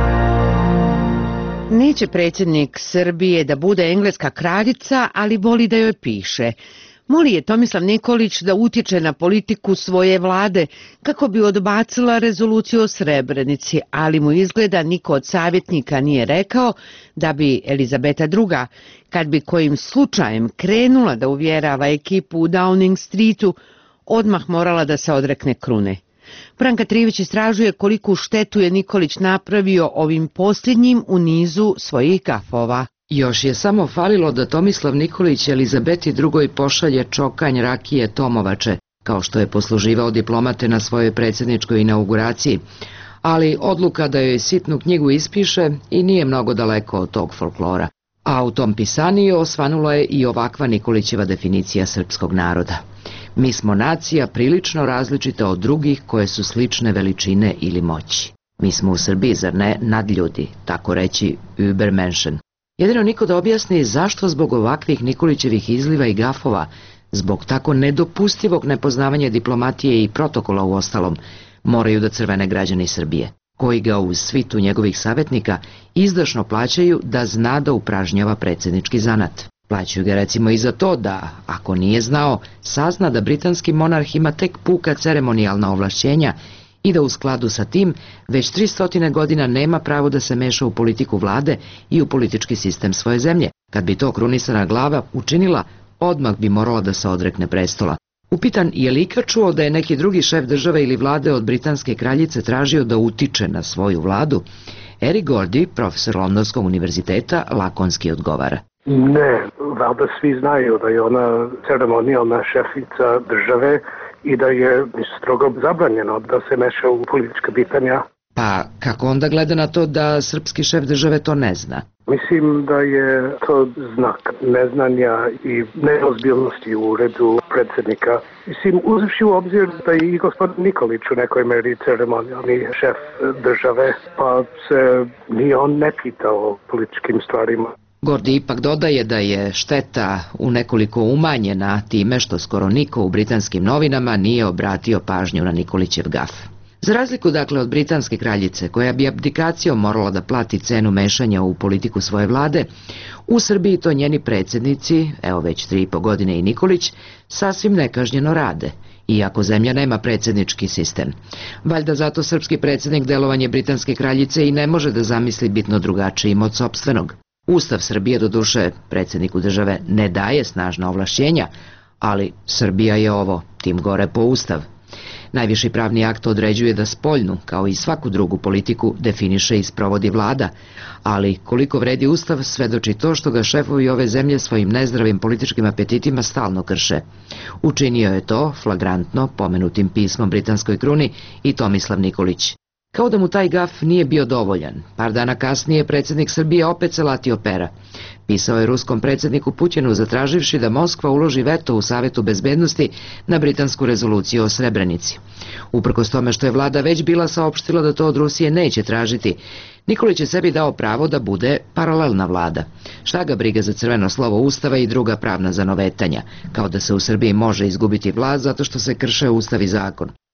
Neće predsjednik Srbije da bude engleska kraljica, ali voli da joj piše. Moli je Tomislav Nikolić da utječe na politiku svoje vlade kako bi odbacila rezoluciju o Srebrenici, ali mu izgleda niko od savjetnika nije rekao da bi Elizabeta II, kad bi kojim slučajem krenula da uvjerava ekipu u Downing Streetu, odmah morala da se odrekne krune. Branka Trivić istražuje koliku štetu je Nikolić napravio ovim posljednjim u nizu svojih gafova.
Još je samo falilo da Tomislav Nikolić Elizabeti II pošalje čokanj rakije Tomovače, kao što je posluživao diplomate na svojoj predsjedničkoj inauguraciji, ali odluka da joj sitnu knjigu ispiše i nije mnogo daleko od tog folklora. A u tom pisaniju osvanula je i ovakva Nikolićeva definicija srpskog naroda. Mi smo nacija prilično različita od drugih koje su slične veličine ili moći. Mi smo u Srbiji, zar ne, nadljudi, tako reći Übermenschen. Jedino niko da objasni zašto zbog ovakvih Nikolićevih izliva i gafova, zbog tako nedopustivog nepoznavanja diplomatije i protokola u ostalom, moraju da crvene građani Srbije, koji ga uz svitu njegovih savjetnika izdašno plaćaju da zna da upražnjava predsjednički zanat. Plaćaju ga recimo i za to da, ako nije znao, sazna da britanski monarh ima tek puka ceremonijalna ovlašćenja i da u skladu sa tim već 300 godina nema pravo da se meša u politiku vlade i u politički sistem svoje zemlje. Kad bi to krunisana glava učinila, odmah bi morala da se odrekne prestola. Upitan je li ikad čuo da je neki drugi šef države ili vlade od britanske kraljice tražio da utiče na svoju vladu, Eric Gordy, profesor Londonskog univerziteta, lakonski odgovara.
Ne, valjda svi znaju da je ona ceremonijalna šefica države i da je strogo zabranjeno da se meša u politička pitanja.
Pa kako onda gleda na to da srpski šef države to ne zna?
Mislim da je to znak neznanja i neozbiljnosti u uredu predsjednika. Mislim, uzevši u obzir da je i gospodin Nikolić u nekoj meri ceremonijalni šef države, pa se ni on ne pita o političkim stvarima.
Gordy ipak dodaje da je šteta u nekoliko umanjena time što skoro niko u britanskim novinama nije obratio pažnju na Nikolićev gaf. Za razliku dakle od britanske kraljice, koja bi abdikacijom morala da plati cenu mešanja u politiku svoje vlade, u Srbiji to njeni predsjednici, evo već 3,5 godine i Nikolić, sasvim nekažnjeno rade, iako zemlja nema predsjednički sistem. Valjda zato srpski predsjednik delovanje britanske kraljice i ne može da zamisli bitno drugačijim od sopstvenog. Ustav Srbije, doduše, predsjedniku države ne daje snažna ovlašćenja, ali Srbija je ovo, tim gore po Ustav. Najviši pravni akt određuje da spoljnu, kao i svaku drugu politiku, definiše i sprovodi vlada, ali koliko vredi Ustav svedoči to što ga šefovi ove zemlje svojim nezdravim političkim apetitima stalno krše. Učinio je to, flagrantno, pomenutim pismom britanskoj kruni i Tomislav Nikolić. Kao da mu taj gaf nije bio dovoljan, par dana kasnije predsjednik Srbije opet se latio pera. Pisao je ruskom predsjedniku Putinu zatraživši da Moskva uloži veto u Savetu bezbednosti na britansku rezoluciju o Srebrenici. Uprkos tome što je vlada već bila saopštila da to od Rusije neće tražiti, Nikolić je sebi dao pravo da bude paralelna vlada. Šta ga briga za crveno slovo Ustava i druga pravna zanovetanja, kao da se u Srbiji može izgubiti vlast zato što se krše Ustav i zakon.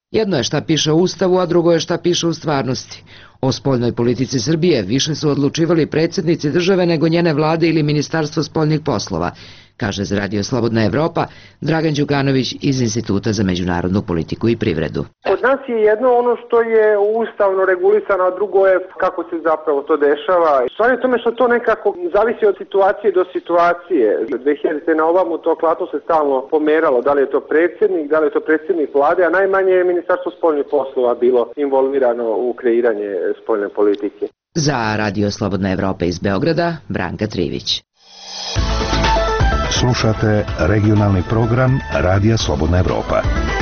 Jedno je šta piše u Ustavu, a drugo je šta piše u stvarnosti. O spoljnoj politici Srbije više su odlučivali predsjednici države nego njene vlade ili Ministarstvo spoljnih poslova, kaže za Radio Slobodna Evropa Dragan Đukanović iz Instituta za međunarodnu politiku i privredu.
Kod nas je jedno ono što je ustavno regulisano, a drugo je kako se zapravo to dešava. Stvar je tome što to nekako zavisi od situacije do situacije. 2000. na ovamo to klatno se stalno pomeralo, da li je to predsjednik, da li je to predsjednik vlade, a najmanje je Ministarstvo spoljnih poslova bilo involvirano u kreiranje spoljne politike.
Za Radio Slobodna Evropa iz Beograda, Branka Trivić.
Slušate regionalni program Radija Slobodna Evropa.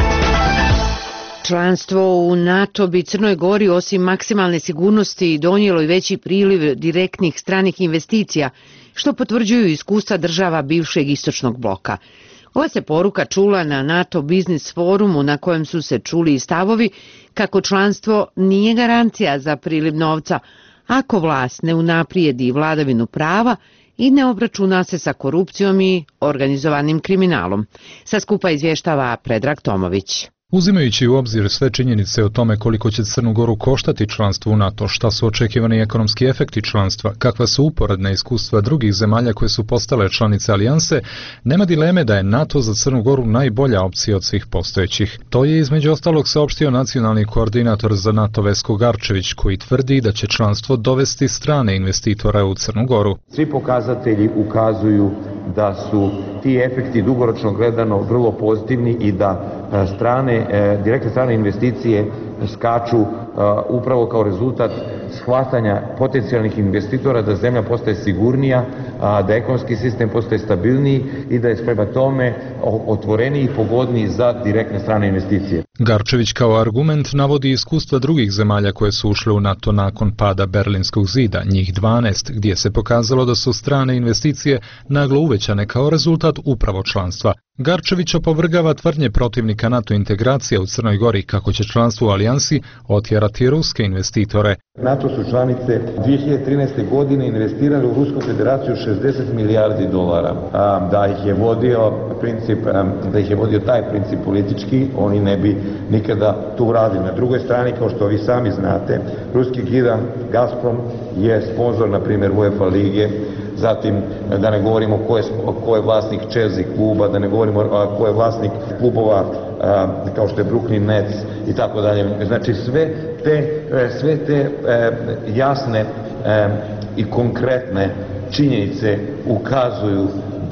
Članstvo u NATO bi Crnoj Gori osim maksimalne sigurnosti donijelo i veći priliv direktnih stranih investicija, što potvrđuju iskustva država bivšeg istočnog bloka. Ova se poruka čula na NATO Biznis forumu na kojem su se čuli i stavovi kako članstvo nije garancija za priliv novca ako vlast ne unaprijedi vladavinu prava i ne obračuna se sa korupcijom i organizovanim kriminalom. Sa skupa izvještava Predrag Tomović.
Uzimajući u obzir sve činjenice o tome koliko će Crnu Goru koštati članstvo u NATO, šta su očekivani ekonomski efekti članstva, kakva su uporedna iskustva drugih zemalja koje su postale članice alijanse, nema dileme da je NATO za Crnu Goru najbolja opcija od svih postojećih. To je između ostalog saopštio nacionalni koordinator za NATO Vesko Garčević, koji tvrdi da će članstvo dovesti strane investitore u Crnu Goru.
Svi pokazatelji ukazuju da su ti efekti dugoročno gledano vrlo pozitivni i da direktne strane investicije skaču upravo kao rezultat shvatanja potencijalnih investitora da zemlja postaje sigurnija, da ekonomski sistem postaje stabilniji i da je prema tome otvoreniji i pogodniji za direktne strane investicije.
Garčević kao argument navodi iskustva drugih zemalja koje su ušle u NATO nakon pada Berlinskog zida, njih 12, gdje se pokazalo da su strane investicije naglo uvećane kao rezultat upravo članstva. Garčević opovrgava tvrdnje protivnika NATO integracije u Crnoj Gori kako će članstvo u alijansi otjerati ruske investitore.
NATO su članice 2013. godine investirali u Rusku federaciju $60 milijardi. Da ih je vodio taj princip politički, oni ne bi nikada to uradili. Na drugoj strani, kao što vi sami znate, ruski gigant Gazprom je sponzor, na primjer, UEFA lige. Zatim, da ne govorimo ko je vlasnik Chelsea kluba, da ne govorimo ko je vlasnik klubova kao što je Brooklyn Nets i tako dalje. Znači sve te jasne i konkretne činjenice ukazuju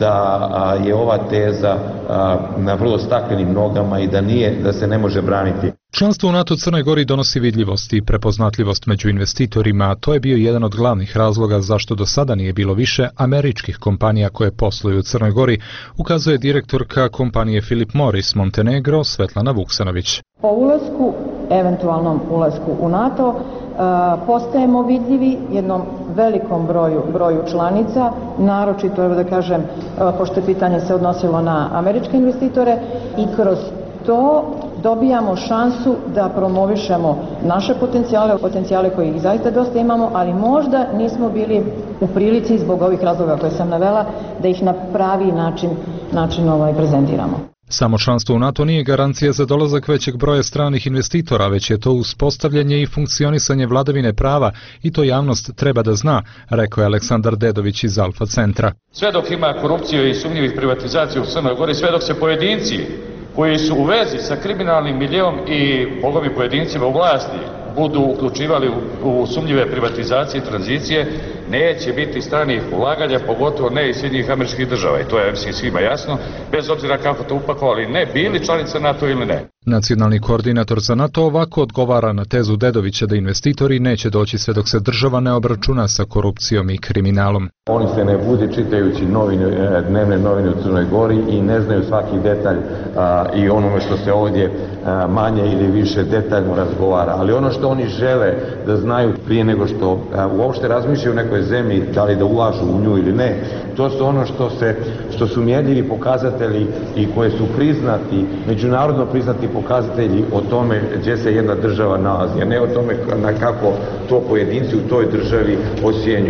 da je ova teza na vrlo staklenim nogama i da se ne može braniti.
Članstvo u NATO Crnoj Gori donosi vidljivost i prepoznatljivost među investitorima, a to je bio jedan od glavnih razloga zašto do sada nije bilo više američkih kompanija koje posluju u Crnoj Gori, ukazuje direktorka kompanije Philip Morris Montenegro Svetlana Vuksanović.
Po ulasku, eventualnom ulasku u NATO, postajemo vidljivi jednom velikom broju članica, naročito, evo da kažem, pošto je pitanje se odnosilo na američke investitore, i kroz to dobijamo šansu da promovišemo naše potencijale koje ih zaista dosta imamo, ali možda nismo bili u prilici zbog ovih razloga koje sam navela da ih na pravi način prezentiramo.
Samo članstvo u NATO nije garancija za dolazak većeg broja stranih investitora, već je to uspostavljanje i funkcionisanje vladavine prava i to javnost treba da zna, rekao je Aleksandar Dedović iz Alfa centra.
Sve dok ima korupcije i sumnjivih privatizacija u Crnoj Gori, sve dok se pojedinci koji su u vezi sa kriminalnim miljeom i bogovi pojedincima u vlasti budu uključivali u sumnjive privatizacije i tranzicije, neće biti stranih ulaganja, pogotovo ne iz Sjedinjenih Američkih Država. I to je svima jasno, bez obzira kako to upakovali, ne bili članica NATO ili ne.
Nacionalni koordinator za NATO ovako odgovara na tezu Dedovića da investitori neće doći sve dok se država ne obračuna sa korupcijom i kriminalom.
Oni se ne bude čitajući dnevne novine u Crnoj Gori i ne znaju svaki detalj i onome što se ovdje manje ili više detaljno razgovara. Ali ono što oni žele da znaju prije nego što uopšte razmišljaju o nekoj zemlji, da li da ulažu u nju ili ne, to su ono što su mjerljivi pokazatelji i koje su priznati, međunarodno priznati pokazatelji o tome gdje se jedna država nalazi, a ne o tome kako to pojedinci u toj državi ocjenjuju.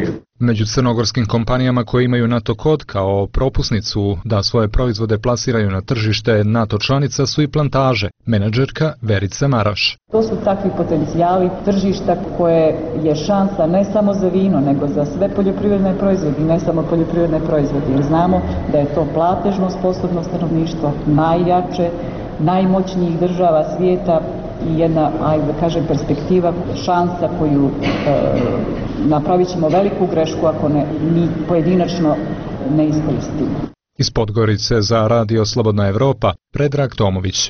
Među crnogorskim kompanijama koje imaju NATO kod kao propusnicu da svoje proizvode plasiraju na tržište NATO članica su i plantaže. Menadžerka Verica Maraš.
To su takvi potencijali tržišta koje je šansa ne samo za vino, nego za sve poljoprivredne proizvode i ne samo poljoprivredne proizvode. Jer znamo da je to platežno sposobno stanovništvo najjače, najmoćnijih država svijeta i jedna, ajde da kažem, perspektiva, šansa koju napravit ćemo veliku grešku ako mi pojedinačno ne iskoristimo.
Iz Podgorice za Radio Slobodna Evropa, Predrag Tomović.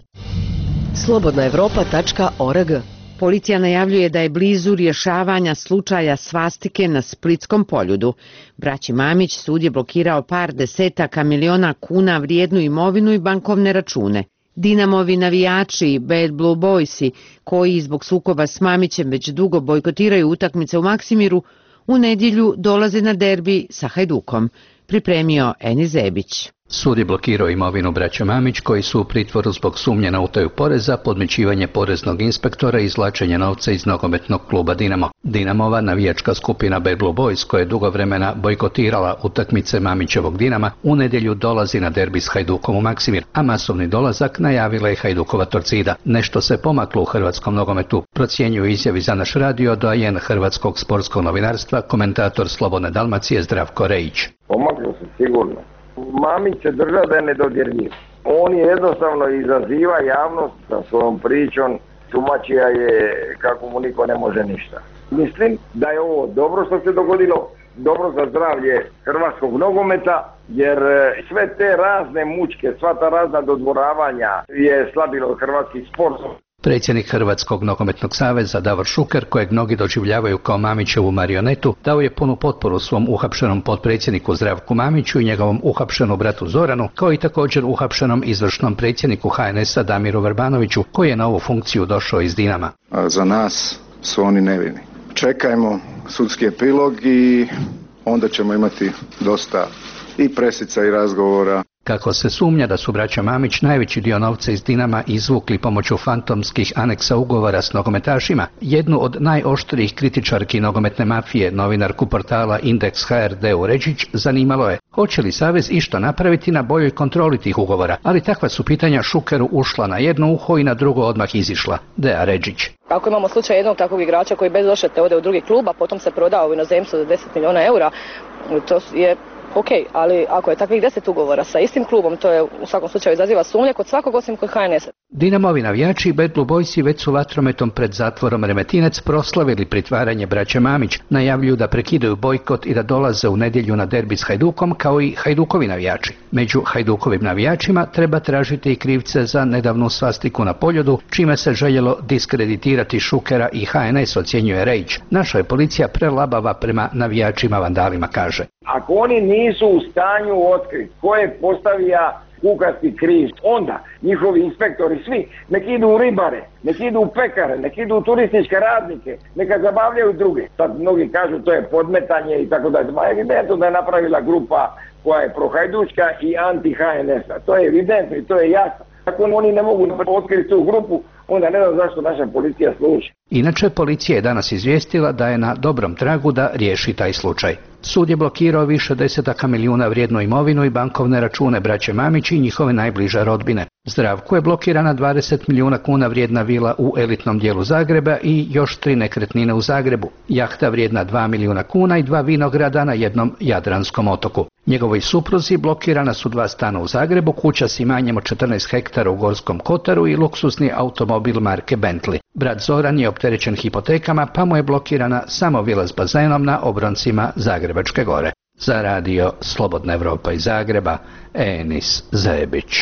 slobodnaevropa.org.
Policija najavljuje da je blizu rješavanja slučaja svastike na Splitskom Poljudu. Braći Mamić sud je blokirao par desetaka miliona kuna vrijednu imovinu i bankovne račune. Dinamovi navijači i Bad Blue Boysi, koji zbog sukoba s Mamićem već dugo bojkotiraju utakmice u Maksimiru, u nedjelju dolaze na derbi sa Hajdukom, pripremio Eni Zebić.
Sud je blokirao imovinu braća Mamić koji su u pritvoru zbog sumnje na utaju poreza, podmićivanje poreznog inspektora i izvlačenje novca iz nogometnog kluba Dinamo. Dinamova navijačka skupina Bad Blue Boys, koja je dugo vremena bojkotirala utakmice Mamićevog Dinama, u nedjelju dolazi na derbi s Hajdukom u Maksimir, a masovni dolazak najavila je Hajdukova Torcida. Nešto se pomaklo u hrvatskom nogometu, procjenjuje izjavi za naš radio doajen hrvatskog sportskog novinarstva, komentator Slobodne Dalmacije Zdravko Rejić.
Pomaklo se sigurno. Mamić se drža da je nedodirljiv. On je jednostavno izaziva javnost sa svojom pričom, tumačija je kako mu niko ne može ništa. Mislim da je ovo dobro što se dogodilo, dobro za zdravlje hrvatskog nogometa, jer sve te razne mučke, sva ta razna dodvoravanja je slabilo hrvatski sport.
Predsjednik Hrvatskog nogometnog saveza Davor Šuker, kojeg mnogi doživljavaju kao Mamićevu marionetu, dao je punu potporu svom uhapšenom potpredsjedniku Zdravku Mamiću i njegovom uhapšenom bratu Zoranu, kao i također uhapšenom izvršnom predsjedniku HNS-a Damiru Vrbanoviću, koji je na ovu funkciju došao iz Dinama.
Za nas su oni nevini. Čekajmo sudski epilog i onda ćemo imati dosta i presica i razgovora.
Kako se sumnja da su braća Mamić najveći dio novca iz Dinama izvukli pomoću fantomskih aneksa ugovora s nogometašima, jednu od najoštrijih kritičarki nogometne mafije, novinarku portala Indeks HR Deu Ređić, zanimalo je hoće li Savez išta napraviti na boljoj kontroli tih ugovora, ali takva su pitanja Šukeru ušla na jedno uho i na drugo odmah izišla. Dea Ređić.
Ako imamo slučaj jednog takvog igrača koji bez odštete ode u drugi klub, a potom se prodao u inozemstvu za 10 milijuna eura, to je ok, ali ako je takvih 10 ugovora sa istim klubom, to je u svakom slučaju izaziva sumnje kod svakog osim kod HNS-a.
Dinamovi navijači i Bad Blue Boysi već su vatrometom pred zatvorom Remetinec proslavili pritvaranje braća Mamić, najavljuju da prekidaju bojkot i da dolaze u nedjelju na derbi s Hajdukom kao i Hajdukovi navijači. Među Hajdukovim navijačima treba tražiti i krivce za nedavnu svastiku na Poljudu, čime se željelo diskreditirati Šukera i HNS, ocjenjuje Rejić. Naša je policija prelabava prema navijačima vandalima, kaže.
Ako oni nisu u stanju otkriti ko je postavija kukasti križ, onda njihovi inspektori svi nek idu u ribare, nek idu u pekare, nek idu u turističke radnike, neka zabavljaju druge. Sad mnogi kažu to je podmetanje i tako dalje. Ma evidentno da je napravila grupa koja je prohajdučka i anti-HNS-a. To je evidentno i to je jasno. Ako oni ne mogu otkriti tu grupu, onda ne znam zašto naša policija služi.
Inače, policija je danas izvijestila da je na dobrom tragu da riješi taj slučaj. Sud je blokirao više desetaka milijuna vrijednu imovinu i bankovne račune braće Mamić i njihove najbliže rodbine. Zdravku je blokirana 20 milijuna kuna vrijedna vila u elitnom dijelu Zagreba i još 3 nekretnine u Zagrebu, jahta vrijedna 2 milijuna kuna i 2 vinograda na jednom jadranskom otoku. Njegovoj supruzi blokirana su 2 stana u Zagrebu, kuća s imanjem od 14 hektara u Gorskom Kotaru i luksusni automobil marke Bentley. Brat Zoran je opterećen hipotekama, pa mu je blokirana samo vila s bazenom na obroncima Zagrebačke gore. Za radio Slobodna Evropa iz Zagreba, Enis Zebić.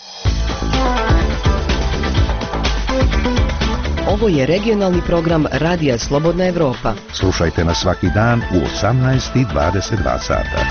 Ovo je regionalni program Radija Slobodna Evropa.
Slušajte nas svaki dan u 18:22 sata.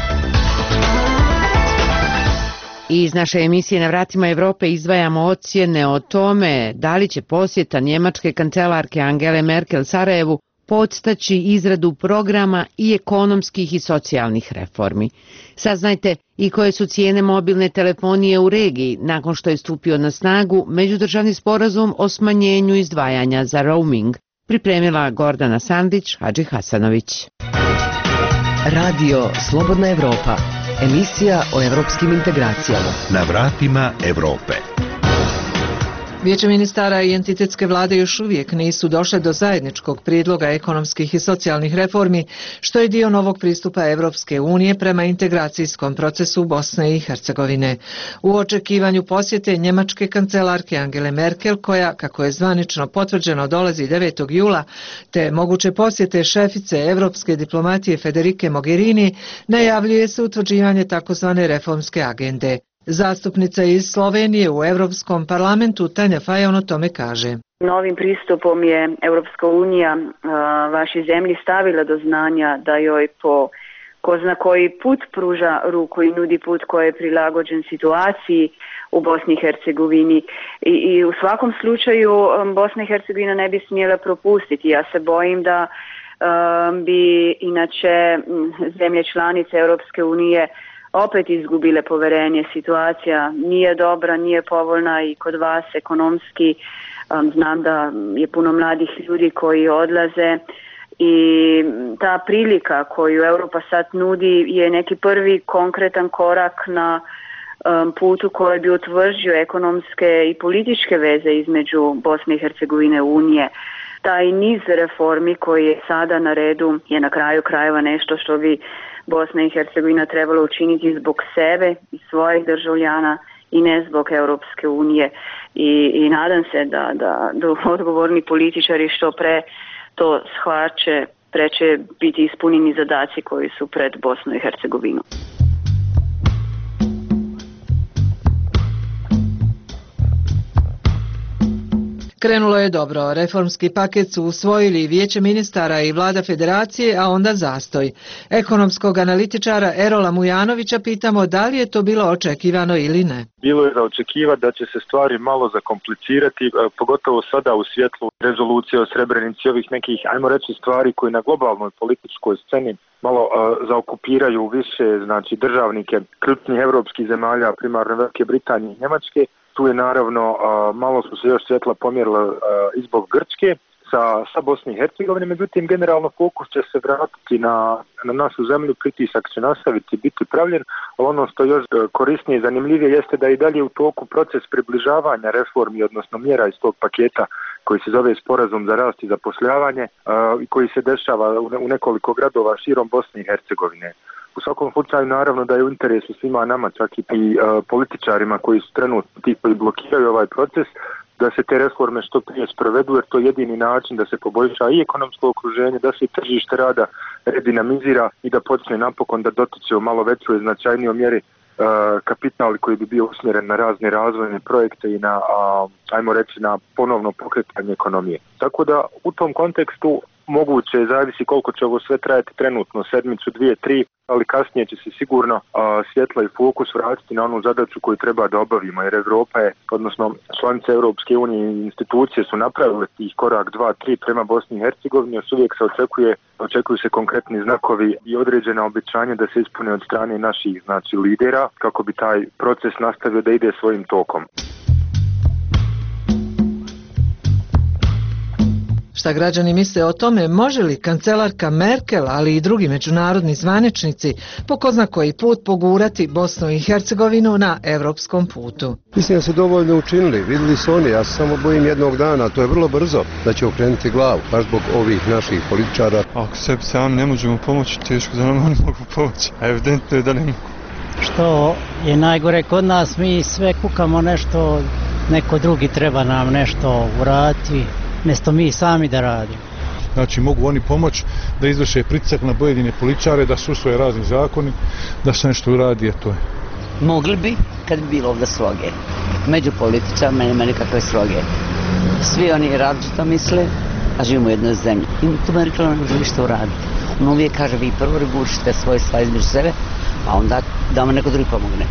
I iz naše emisije Na vratima Evrope izdvajamo ocjene o tome da li će posjeta njemačke kancelarke Angele Merkel Sarajevu podstaći izradu programa i ekonomskih i socijalnih reformi. Saznajte i koje su cijene mobilne telefonije u regiji nakon što je stupio na snagu međudržavni sporazum o smanjenju izdvajanja za roaming. Pripremila Gordana Sandić, Hadži Hasanović.
Radio Slobodna Evropa, emisija o evropskim integracijama.
Na vratima Evrope.
Vijeće ministara i entitetske vlade još uvijek nisu došle do zajedničkog prijedloga ekonomskih i socijalnih reformi, što je dio novog pristupa Evropske unije prema integracijskom procesu Bosne i Hercegovine. U očekivanju posjete njemačke kancelarke Angele Merkel, koja, kako je zvanično potvrđeno, dolazi 9. jula, te moguće posjete šefice evropske diplomatije Federike Mogherini, najavljuje se utvrđivanje takozvane reformske agende. Zastupnica iz Slovenije u Europskom parlamentu Tanja Fajon o tome kaže.
Novim pristupom je Europska unija vašoj zemlji stavila do znanja da joj po ko zna koji put pruža ruku i nudi put koji je prilagođen situaciji u Bosni i Hercegovini. I u svakom slučaju Bosna i Hercegovina ne bi smjela propustiti. Ja se bojim da bi inače zemlje članice Europske unije opet izgubile poverenje. Situacija nije dobra, nije povoljna i kod vas ekonomski. Znam da je puno mladih ljudi koji odlaze i ta prilika koju Europa sad nudi je neki prvi konkretan korak na putu koji bi utvrđio ekonomske i političke veze između Bosne i Hercegovine i Unije. Taj niz reformi koji je sada na redu je na kraju krajeva nešto što bi Bosna i Hercegovina trebala učiniti zbog sebe i svojih državljana i ne zbog Europske unije. I nadam se da odgovorni političari što pre to shvaće, pre će biti ispunjeni zadaci koji su pred Bosnu i Hercegovinu.
Krenulo je dobro. Reformski paket su usvojili Vijeće ministara i vlada federacije, a onda zastoj. Ekonomskog analitičara Erola Mujanovića pitamo da li je to bilo očekivano ili ne.
Bilo je za očekivati da će se stvari malo zakomplicirati, pogotovo sada u svjetlu rezolucije o Srebrenici, ovih nekih, ajmo reći, stvari koje na globalnoj političkoj sceni malo zaokupiraju više, znači, državnike ključnih evropskih zemalja, primarno Velike Britanije i Njemačke. Tu je naravno, malo su se još svjetla pomjerila i zbog Grčke sa Bosne i Hercegovine, međutim generalno fokus će se vratiti na našu zemlju, pritisak će nastaviti biti pravljen, ali ono što još korisnije i zanimljivije jeste da i dalje u toku proces približavanja reformi, odnosno mjera iz tog paketa koji se zove Sporazum za rast i zapošljavanje i koji se dešava u nekoliko gradova širom Bosne i Hercegovine. U svakom slučaju naravno da je u interesu svima nama, čak i političarima koji su trenutno ti koji blokiraju ovaj proces, da se te reforme što prije sprovedu, jer to je jedini način da se poboljša i ekonomsko okruženje, da se i tržište rada redinamizira i da počne napokon da dotiče u malo većoj i značajnijoj mjeri kapital koji bi bio usmjeren na razne razvojne projekte i na, ajmo reći, na ponovno pokretanje ekonomije. Tako da u tom kontekstu moguće je, zavisi koliko će ovo sve trajati trenutno, sedmicu, 2, 3, ali kasnije će se sigurno svjetla i fokus vratiti na onu zadaću koju treba da obavimo, jer Evropa je, odnosno članice Europske unije i institucije su napravile tih korak 2, 3 prema Bosni i Hercegovini, još uvijek se očekuju se konkretni znakovi i određena obećanja da se ispune od strane naših, znači, lidera, kako bi taj proces nastavio da ide svojim tokom.
Šta građani misle o tome, može li kancelarka Merkel, ali i drugi međunarodni zvaničnici po ko zna koji put pogurati Bosnu i Hercegovinu na evropskom putu?
Mislim da su dovoljno učinili, vidjeli su oni, ja se samo bojim jednog dana, to je vrlo brzo, da će okrenuti glavu, baš zbog ovih naših političara.
Ako sebi sami ne možemo pomoći, teško da nam oni mogu pomoći, a evidentno je da ne mogu.
Što je najgore kod nas, mi sve kukamo nešto, neko drugi treba nam nešto uraditi, mjesto mi sami da radimo.
Znači mogu oni pomoći da izvrše pritisak na pojedine političare, da su usvoje razni zakoni, da se nešto uradi, a to je.
Mogli bi, kad bi bilo ovdje sloge. Među političarima nema nikakve sloge. Svi oni različito misle, a živimo u jednoj zemlji. I tu Merkel ne može ništa uraditi. On uvijek kaže, vi prvo regulišite svoje stvari između sebe, a onda da vam neko drugi pomogne.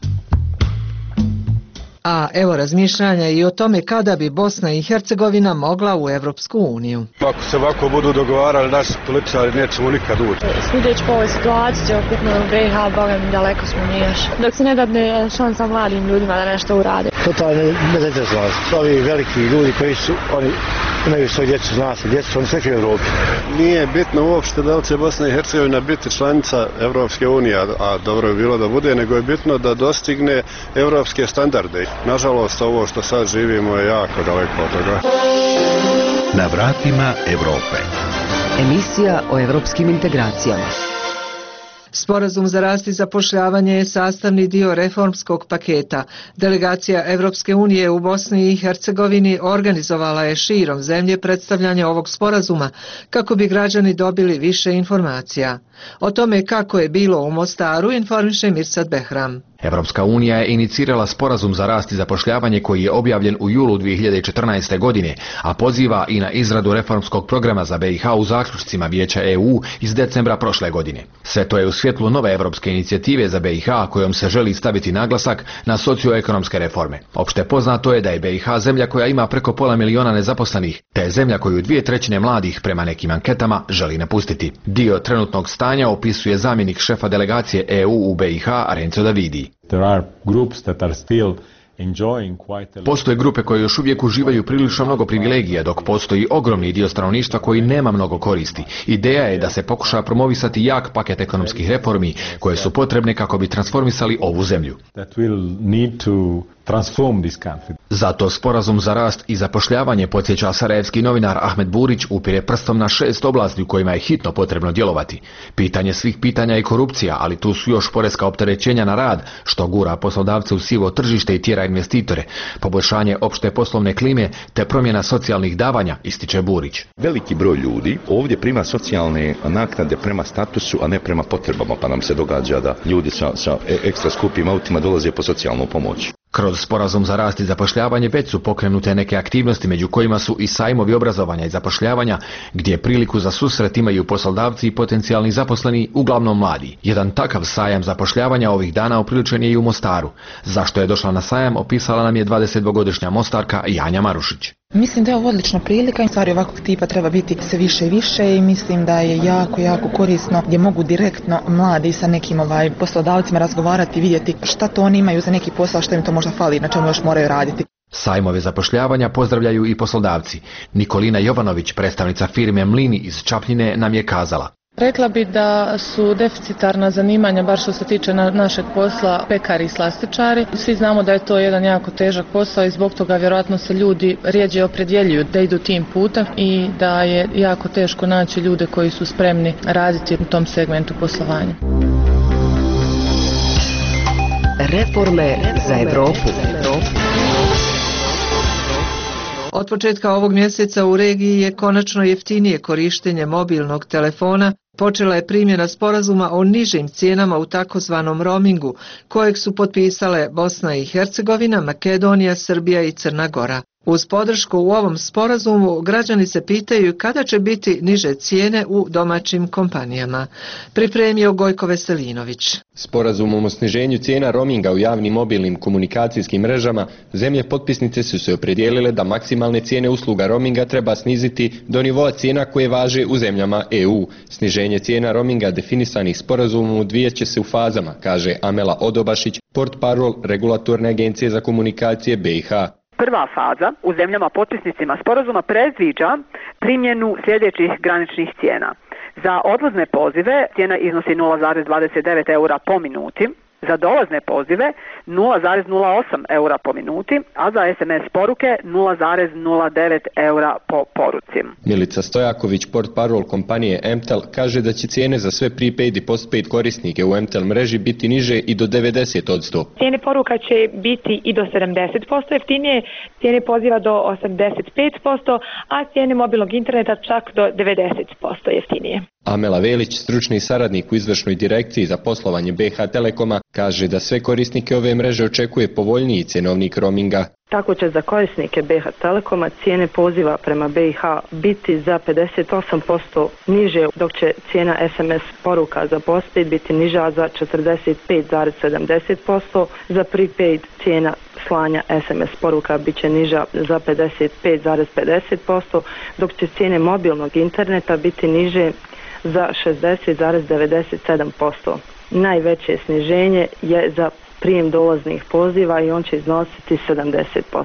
A evo razmišljanja i o tome kada bi Bosna i Hercegovina mogla u Evropsku uniju.
Ako se ovako budu dogovarali naši političari, nećemo nikad ući.
Sudeći po ovoj situaciji, cjelokupno u BiH, boga mi daleko smo mi još. Dok se ne dadne šansa mladim ljudima da nešto urade.
Totalno nezainteresovani. Ovi veliki ljudi koji su, oni
imaju svoju djecu, zna se, djecu oni sve u Evropi.
Nije bitno uopšte da li će Bosna i Hercegovina biti članica Evropske unije, a dobro je bilo da bude, nego je bitno da dostigne evropske standarde. Nažalost, ovo što sad živimo je jako daleko od toga.
Na vratima Evrope.
Emisija o evropskim integracijama.
Sporazum za rast i zapošljavanje je sastavni dio reformskog paketa. Delegacija Evropske unije u Bosni i Hercegovini organizovala je širom zemlje predstavljanje ovog sporazuma kako bi građani dobili više informacija. O tome kako je bilo u Mostaru informiše Mirsad Behram.
Evropska unija je inicirala sporazum za rast i zapošljavanje koji je objavljen u julu 2014. godine, a poziva i na izradu reformskog programa za BiH u zaključcima Vijeća EU iz decembra prošle godine. Sve to je u svjetlu nove evropske inicijative za BiH kojom se želi staviti naglasak na socioekonomske reforme. Opšte poznato je da je BiH zemlja koja ima preko 500 miliona nezaposlenih, te je zemlja koju 2/3 mladih prema nekim anketama želi napustiti. Dio trenutnog stanja opisuje zamjenik šefa delegacije EU u BiH Renzo Davidi. Postoje grupe koje još uvijek uživaju prilično mnogo privilegija, dok postoji ogromni dio stanovništva koji nema mnogo koristi. Ideja je da se pokuša promovisati jak paket ekonomskih reformi koje su potrebne kako bi transformisali ovu zemlju. Zato sporazum za rast i zapošljavanje, podsjeća sarajevski novinar Ahmed Burić, upire prstom na 6 oblasti u kojima je hitno potrebno djelovati. Pitanje svih pitanja je korupcija, ali tu su još poreska opterećenja na rad, što gura poslodavce u sivo tržište i tjera investitore, poboljšanje opšte poslovne klime te promjena socijalnih davanja, ističe Burić.
Veliki broj ljudi ovdje prima socijalne naknade prema statusu, a ne prema potrebama, pa nam se događa da ljudi sa ekstra skupim autima dolaze po socijalnu pomoć.
Kroz sporazum za rast i zapošljavanje već su pokrenute neke aktivnosti, među kojima su i sajmovi obrazovanja i zapošljavanja, gdje priliku za susret imaju poslodavci i potencijalni zaposleni, uglavnom mladi. Jedan takav sajam zapošljavanja ovih dana upriličen je i u Mostaru. Zašto je došla na sajam, opisala nam je 22-godišnja Mostarka Janja Marušić.
Mislim da je ovo odlična prilika i stvari ovakvog tipa treba biti sve više i više i mislim da je jako korisno gdje mogu direktno mladi sa nekim poslodavcima razgovarati i vidjeti šta to oni imaju za neki posao, što im to možda fali, na čemu još moraju raditi.
Sajmove zapošljavanja pozdravljaju i poslodavci. Nikolina Jovanović, predstavnica firme Mlini iz Čapljine, nam je kazala.
Rekla bi da su deficitarna zanimanja, bar što se tiče našeg posla, pekari i slastičari. Svi znamo da je to jedan jako težak posao i zbog toga vjerojatno se ljudi rjeđe opredjeljuju da idu tim putem i da je jako teško naći ljude koji su spremni raditi u tom segmentu poslovanja.
Reforme za Evropu.
Od početka ovog mjeseca u regiji je konačno jeftinije korištenje mobilnog telefona. Počela je primjena sporazuma o nižim cijenama u takozvanom roamingu, kojeg su potpisale Bosna i Hercegovina, Makedonija, Srbija i Crna Gora. Uz podršku u ovom sporazumu građani se pitaju kada će biti niže cijene u domaćim kompanijama. Pripremio Gojko Veselinović.
Sporazumom o sniženju cijena roaminga u javnim mobilnim komunikacijskim mrežama, zemlje potpisnice su se opredijelile da maksimalne cijene usluga roaminga treba sniziti do nivoa cijena koje važe u zemljama EU. Sniženje cijena roaminga definisanih sporazumom odvijat će se u fazama, kaže Amela Odobašić, portparol Regulatorne agencije za komunikacije BiH.
Prva faza u zemljama potpisnicima sporazuma predviđa primjenu sljedećih graničnih cijena. Za odlazne pozive cijena iznosi 0,29 eura po minuti, za dolazne pozive 0,08 eura po minuti, a za SMS poruke 0,09 eura po poruci.
Milica Stojaković, portparol kompanije Mtel, kaže da će cijene za sve prepaid i postpaid korisnike u Mtel mreži biti niže i do 90%.
Cijene poruka će biti i do 70% jeftinije, cijene poziva do 85%, a cijene mobilnog interneta čak do 90% jeftinije.
Amela Velić, stručni saradnik u izvršnoj direkciji za poslovanje BiH Telekoma, kaže da sve korisnike ove mreže očekuje povoljniji cjenovnik roaminga.
Tako će za korisnike BiH Telekoma cijene poziva prema BiH biti za 58% niže, dok će cijena SMS poruka za postpaid biti niža za 45,70%, za prepaid cijena slanja SMS poruka bit će niža za 55,50%, dok će cijene mobilnog interneta biti niže za 60,97%. Najveće sniženje je za prijem dolaznih poziva i on će iznositi 70%.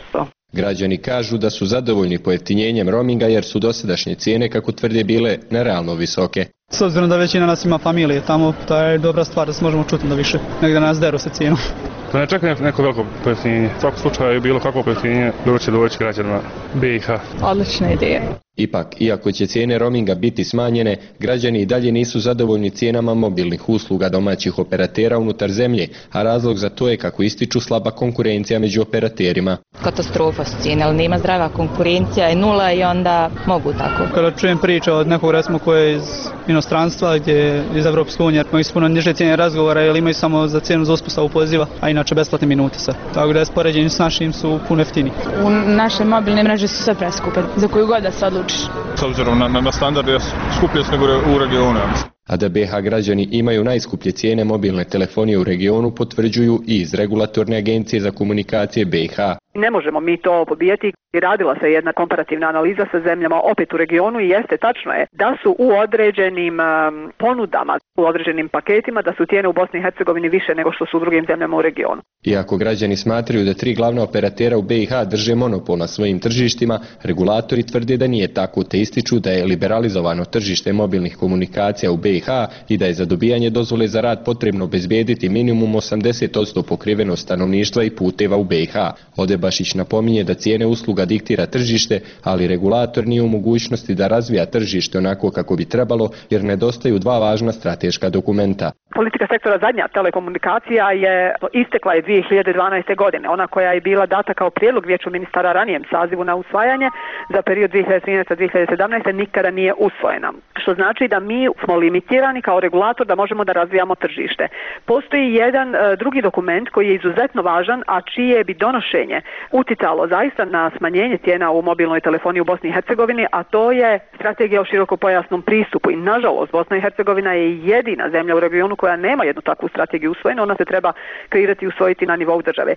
Građani kažu da su zadovoljni pojeftinjenjem roaminga jer su dosadašnje cijene, kako tvrde, bile nerealno visoke.
S obzirom da većina nas ima familije tamo, to je dobra stvar da se možemo čuti da više, negdje nas deru sa cijenom.
Da ne čekam neko veliko pojeftinjenje. U svakom slučaju bilo kakvo pojeftinjenje dobro će doći građanima BiH.
Odlična ideja.
Ipak, iako će cijene roaminga biti smanjene, građani i dalje nisu zadovoljni cijenama mobilnih usluga domaćih operatera unutar zemlje, a razlog za to je, kako ističu, slaba konkurencija među operaterima.
Katastrofa su cijene, ali nema zdrava konkurencija, je nula i onda mogu tako.
Kada čujem priča od nekog, recimo, koje je iz inostranstva, gdje je iz Evropske unije, imaju puno niže cijene razgovora ili imaju samo za cijenu za uspostavu poziva, a inače besplatne minute sve. Tako da je spoređenju s našim su puno jeftiniji.
U naše mobilne mreže su sve preskupe, za koju god da se odlučiš.
S obzirom na standarde skuplje su nego u regionu.
A da BiH građani imaju najskuplje cijene mobilne telefonije u regionu potvrđuju i iz Regulatorne agencije za komunikacije BiH.
Ne možemo mi to pobijati. Radila se jedna komparativna analiza sa zemljama opet u regionu i jeste, tačno je da su u određenim ponudama, u određenim paketima, da su cijene u Bosni i Hercegovini više nego što su u drugim zemljama u regionu.
Iako građani smatraju da 3 glavna operatera u BiH drže monopol na svojim tržištima, regulatori tvrde da nije tako, te ističu da je liberalizovano tržište mobilnih komunikacija u BiH i da je za dobijanje dozvole za rad potrebno obezbediti minimum 80% pokrivenost stanovništva i puteva u BiH. Odebašić napominje da cijene usluga diktira tržište, ali regulator nije u mogućnosti da razvija tržište onako kako bi trebalo, jer nedostaju 2 važna strateška dokumenta.
Politika sektora zadnja telekomunikacija je istekla je 2012. godine. Ona koja je bila data kao prijedlog vijeću ministara ranijem sazivu na usvajanje za period 2013-2017 nikada nije usvojena. Što znači da mi smo limitirani kao regulator da možemo da razvijamo tržište. Postoji jedan drugi dokument koji je izuzetno važan, a čije bi donošenje uticalo zaista na smanjenje cijena u mobilnoj telefoniji u Bosni i Hercegovini, a to je strategija o širokopojasnom pristupu. I nažalost, Bosna i Hercegovina je jedina zemlja u regionu koja nema jednu takvu strategiju usvojenu, ona se treba kreirati i usvojiti na nivou države.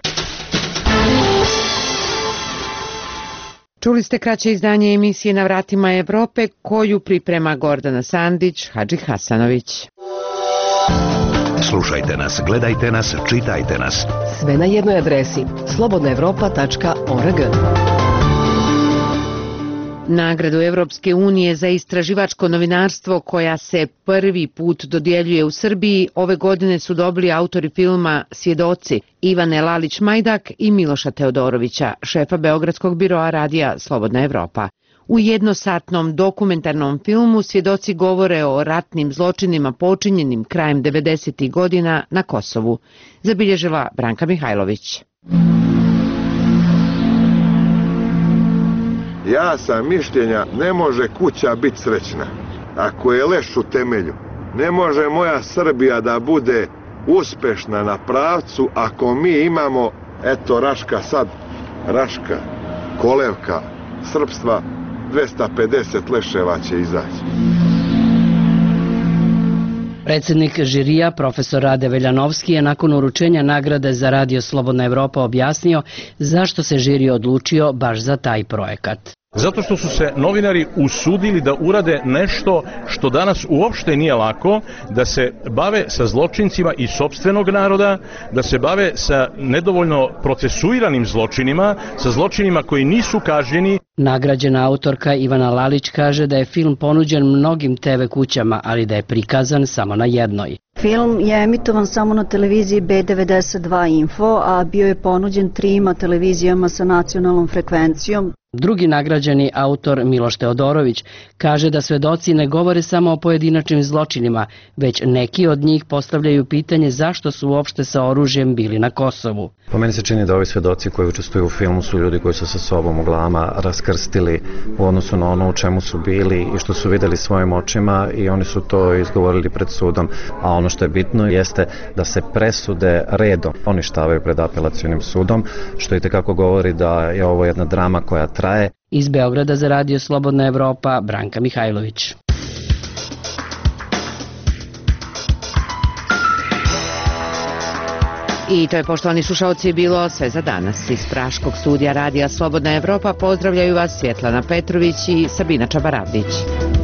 Čuli ste kraće izdanje emisije Na vratima Evrope, koju priprema Gordana Sandić, Hadži Hasanović.
Slušajte nas, gledajte nas, čitajte nas.
Sve na jednoj adresi slobodnaevropa.org.
Nagradu Evropske unije za istraživačko novinarstvo, koja se prvi put dodjeljuje u Srbiji, ove godine su dobili autori filma Svjedoci, Ivane Lalić-Majdak i Miloša Teodorovića, šefa Beogradskog biroa radija Slobodna Evropa. U jednosatnom dokumentarnom filmu svjedoci govore o ratnim zločinima počinjenim krajem 90. godina na Kosovu, zabilježila Branka Mihajlović.
Ja sam mišljenja, ne može kuća biti srećna ako je leš u temelju. Ne može moja Srbija da bude uspešna na pravcu ako mi imamo, eto Raška sad, Raška, kolevka, srpstva, 250 leševa će izaći.
Predsjednik žirija, profesor Rade Veljanovski, je nakon uručenja nagrade za Radio Slobodna Evropa objasnio zašto se žiri odlučio baš za taj projekat.
Zato što su se novinari usudili da urade nešto što danas uopšte nije lako, da se bave sa zločincima iz sopstvenog naroda, da se bave sa nedovoljno procesuiranim zločinima, sa zločinima koji nisu kažnjeni.
Nagrađena autorka Ivana Lalić kaže da je film ponuđen mnogim TV kućama, ali da je prikazan samo na jednoj.
Film je emitovan samo na televiziji B92 Info, a bio je ponuđen 3 televizijama sa nacionalnom frekvencijom.
Drugi nagrađeni autor Miloš Teodorović kaže da svedoci ne govore samo o pojedinačnim zločinima, već neki od njih postavljaju pitanje zašto su uopšte sa oružjem bili na Kosovu.
Po meni se čini da ovi svedoci koji učestvuju u filmu su ljudi koji su sa sobom u glavama raskrstili u odnosu na ono u čemu su bili i što su vidjeli svojim očima i oni su to izgovorili pred sudom. A ono što je bitno jeste da se presude redom poništavaju pred apelacionim sudom, što itekako govori da je ovo jedna drama koja traje.
Iz Beograda za Radio Slobodna Evropa, Branka Mihajlović.
I to je, poštovani slušalci, bilo sve za danas. Iz Praškog studija Radija Slobodna Evropa pozdravljaju vas Svjetlana Petrović i Sabina Čabaravdić.